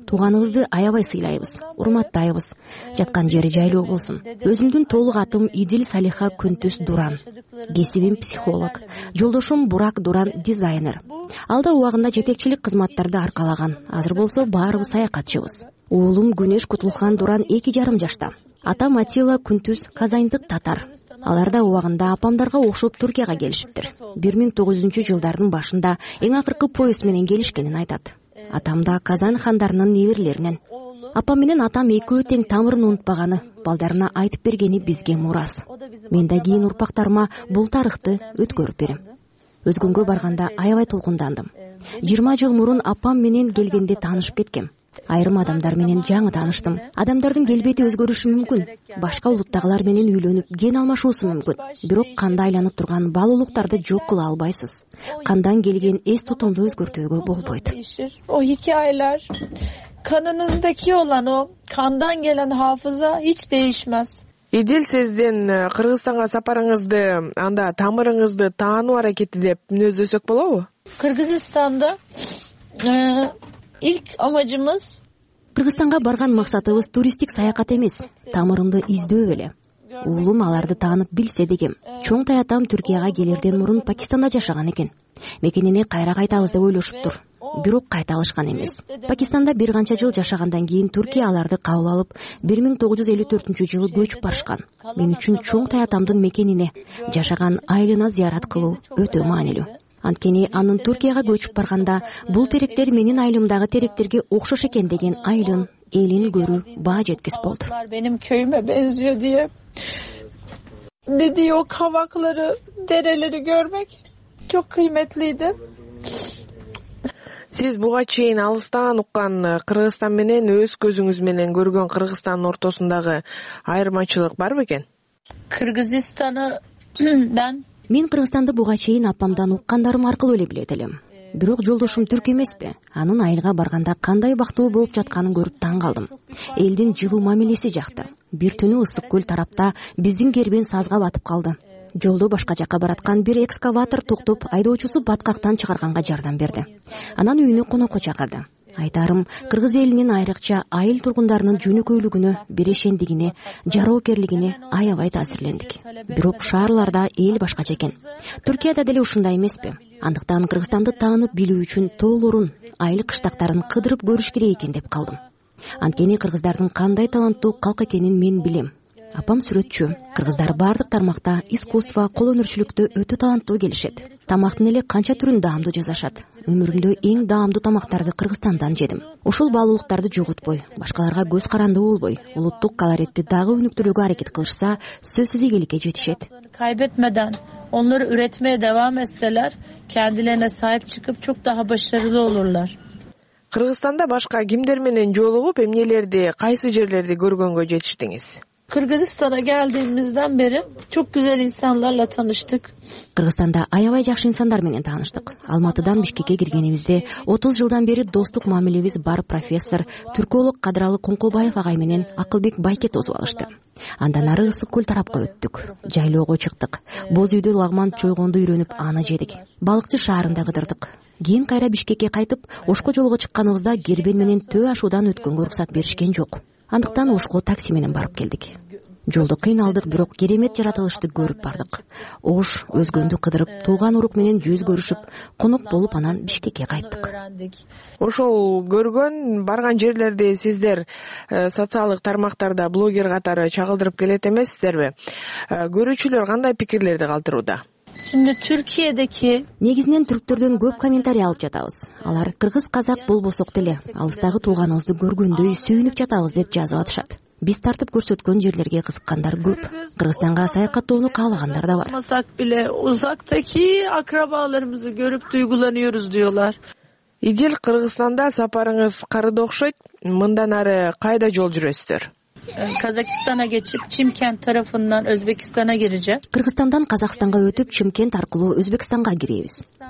тууганыбызды аябай сыйлайбыз, урматтайбыз. Жаткан жери жайлуу болсун. Өзүмдүн толук атым Идил Салиха Күнтүс Дуран. Кесибим психолог. Жолдошум Бурак Дуран дизайнер. Алда убагында жетекчилик кызматтарды аркалаган. Азыр болсо баарыбыз саякатчыбыз. Уулум Күнөш Кутлухан Дуран 2,5 жашта. Атам Атила Күнтүс казайындык татар. Алар да убагында апамдарга окшоп Туркияга келишиптир. 1900-жылдардын башында эң акыркы поезд менен келишкенин айтат. Атам да Казан хандарынын неберелеринен. Апам менен атам экөө тең тамырын унутпаганы, балдарына айтып бергени бизге мурас. Мен да кийин урпактарыма бул тарыхты өткөрүп берем. Өзгөнгө барганда аябай толкундандым. 20 жыл мурун апам менен келгенде таанышып кеткем. Айрым адамдар менен жаңы тааныштым. Адамдардын келбети өзгөрүшү мүмкүн. Башка улуттагылар менен үйлөнүп, ген алмашуусу мүмкүн. Бирок канда айланып турган бал улуктарды жок кыла албайсыз. Кандан келген эс тутумду өзгөртүүгө болбойт. O hikayeler, kanınızdaki olan o kandan gelen hafıza hiç değişmez. Идил, сиздин Кыргызстанга сапарыңызды, анда тамырыңызды таануу аракети деп мүнөздөсөк болобу? Kırgızistan'da ilk amacımız Кыргызстанга барган максатыбыз туристтик саякат эмес, тамырымды издөө беле. Уулум аларды таанып билсе дегем. Чоң таятам Түркияга келерден мурун Пакистанда жашаган экен. Мекенине кайра кайтабыз деп ойлошуптур. Бирок кайта алышкан эмес. Пакистанда бир канча жыл жашагандан кийин Түркия аларды кабыл алып, 1954-жылы көчүп барышкан. Мен үчүн чоң таятамдын мекенине, жашаган айылына зыярат кылуу өтө маанилүү. Анткени анын Түркияга көчүп барганда бул теректер менин айылымдагы теректерге окшош экен деген айылын, элин көрүү баа жеткис болду. Benim köyüme benziyor diye. Dediği o kavakları, dereleri görmek çok kıymetliydi. Сиз буга чейин алыстан уккан Кыргызстан менен өз көзүңүз менен көргөн Кыргызстандын ортосундагы айырмачылык барбы экен? Kırgızistan'ı Мен Кыргызстанды буга чейин апамдан уккандарым аркылуу эле билет элем. Бирок жолдошум түрк эмеспи? Анын айылга барганда кандай бактылуу болуп жатканын көрүп таң калдым. Элдин жылуу мамилеси жакты. Бир түнү ысык көл тарапта биздин кербен сазга батып калды. Жолдо башка жакка бараткан бир экскаватор токтоп, айдоочусу баткактан чыгарганга жардам берди. Анан үйүнө конокко чакырды. Айтарым, кыргыз элинин айрыкча айыл тургундарынын жөнөкөйлүгүнө, бирешендигине, жароокерлигине аябай таасирлендик. Бирок шаарларда эл башкача экен. Түркияда деле ушундай эмеспи? Андыктан Кыргызстанды таанып билүү үчүн тоолорун, айыл кыштактарын кыдырып көрүш керек экен деп калдым. Анткени кыргыздардын кандай таланттуу калк экенин мен билем. Апам сүрөтчү. Кыргыздар бардык тармакта искусство, кол өнөрчүлүктө өтө таланттуу келишет. Тамактын эле канча түрүн даамдуу жасашат. Өмүрүмдө эң даамдуу тамактарды Кыргызстандан жедим. Ошол баалуулуктарды жоготпой, башкаларга көз каранды болбой, улуттук колоритти дагы өнүктүрүүгө аракет кылышса, сөзсүз ийгиликке жетишет. Kaybetmeden onları üretmeye devam etseler kendilerine sahip çıkıp çok daha başarılı olurlar. Кыргызстанда башка кимдер менен жолугуп, эмнелерди, кайсы жерлерди көргөнгө жетиштиңиz? Kırgızistan'a geldiğimizden beri çok güzel insanlarla tanıştık. Кыргызстанда аябай жакшы инсандар менен тааныштык. Алматыдан Бишкекке киргенибизде 30 жылдан бери достук мамилебиз бар профессор, түрколог Кадралы Коңкобаев агай менен Акылбек Байке тосуп алышты. Андан ары ысык көл тарапка өттүк. Жайлоого чыктык. Боз үйдө лагман чойгонду үйрөнүп аны жедик. Балыкчы шаарында кыдырдык. Кийин кайра Бишкекке кайтып, Ошко жолго чыкканыбызда кербен менен Төө ашуудан өткөнгө уруксат беришкен жок. Андыктан Ошко такси менен барып келдик. Жолдо кыйналдык, бирок керемет жаратылышты көрүп бардык. Ош өзгөндү кыдырып, тууган урук менен жүз көрүшүп, конок болуп анан Бишкекке кайттык. Ошол көргөн, барган жерлерди сиздер социалдык тармактарда блогер катары чагылдырып келет эмессиздерби? Көрүүчүлөр кандай пикирлерди калтырууда? Şimdi Türkiye'deki негизинен түрктөрдөн көп комментарий алып жатабыз. Алар кыргыз казак болбосок деле алыстагы тууганыбызды көргөндөй сүйүнүп жатабыз деп жазып атышат. Биз тартып көрсөткөн жерлерге кызыккандар көп. Кыргызстанга саякаттоону каалагандар да бар. Olmasak bile uzaktaki akrabalarımızı görüp duygulanıyoruz diyorlar. Идил, Кыргызстанда сапарыңыз карыда окшойт. Мындан ары кайда жол жүрөсүздөр? Kazakistan'a geçip Çimkent tarafından Özbekistan'a gireceğiz. Кыргызстандан Казакстанга өтүп, Чымкент аркылуу Өзбекстанга киребиз.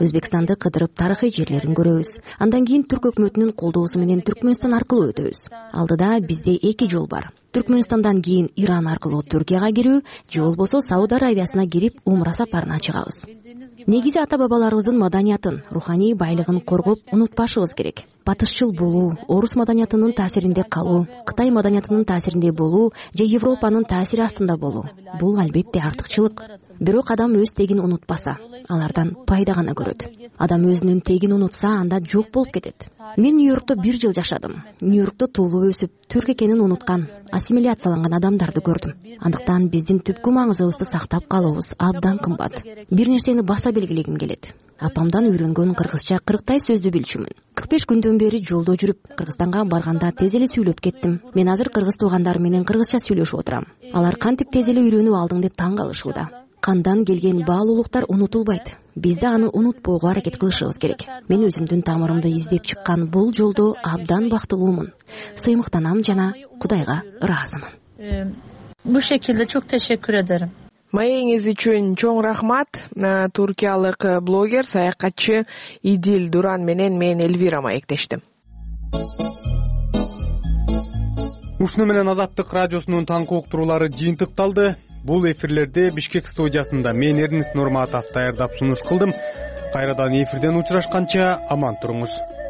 Өзбекстанды кыдырып тарыхый жерлерин көрөбүз. Андан кийин Түрк өкмөтүнүн колдоосу менен Түркмөнстан аркылуу өтөбүз. Алдыда бизде 2 жол бар. Түркмөнстандан кийин Иран аркылуу Түркияга кирүү же болбосо Сауд Аравиясына кирип умра сапарына чыгабыз. Негизи ата-бабаларыбыздын маданиятын, руханий байлыгын коргоп унутпашыбыз керек. Батышчыл болуу, орус маданиятынын таасиринде калуу, Кытай маданиятынын таасиринде болуу же Европанын таасири астында болуу — бул албетте артыкчылык. Бирок адам өз тегин унутпаса, алардан пайда гана көрөт. Адам өзүнүн тегин унутса, анда жок болуп кетет. Мен Нью-Йоркто 1 жыл жашадым. Нью-Йоркто туулуп өсүп, түрк экенин унуткан, ассимиляцияланган адамдарды көрдүм. Андыктан биздин түпкү маңызыбызды сактап калуубуз абдан кымбат. Бир нерсени баса белгилегим келет. Апамдан үйрөнгөн кыргызча 40 сөздү билчүмүн. 45 күндөн бери жолдо жүрүп, Кыргызстанга барганда тез эле сүйлөп кеттим. Мен азыр кыргыз туугандарым менен кыргызча сүйлөшүп отурам. Алар кантип тез эле үйрөнүп алдың деп таң калышууда. Кандан келген баалуулуктар унутулбайт. Биз да аны унутпоого аракет кылышыбыз керек. Мен өзүмдүн тамырымды издеп чыккан бул жолдо абдан бактылуумун. Сыймыктанам жана Кудайга ыраазымын. Bu şekilde çok teşekkür ederim. Маегиңиз үчүн чоң рахмат. Туркиялык блогер, саякатчы Идил Дуран менен мен Эльвира маектештим. Ушуну менен Азаттык радиосунун таңкы уктуруулары жыйынтыкталды. Бул эфирлерде Бишкек студиясында мен Эрнест Нурматов даярдап сунуш кылдым. Кайрадан эфирден учурашканча аман туруңуз.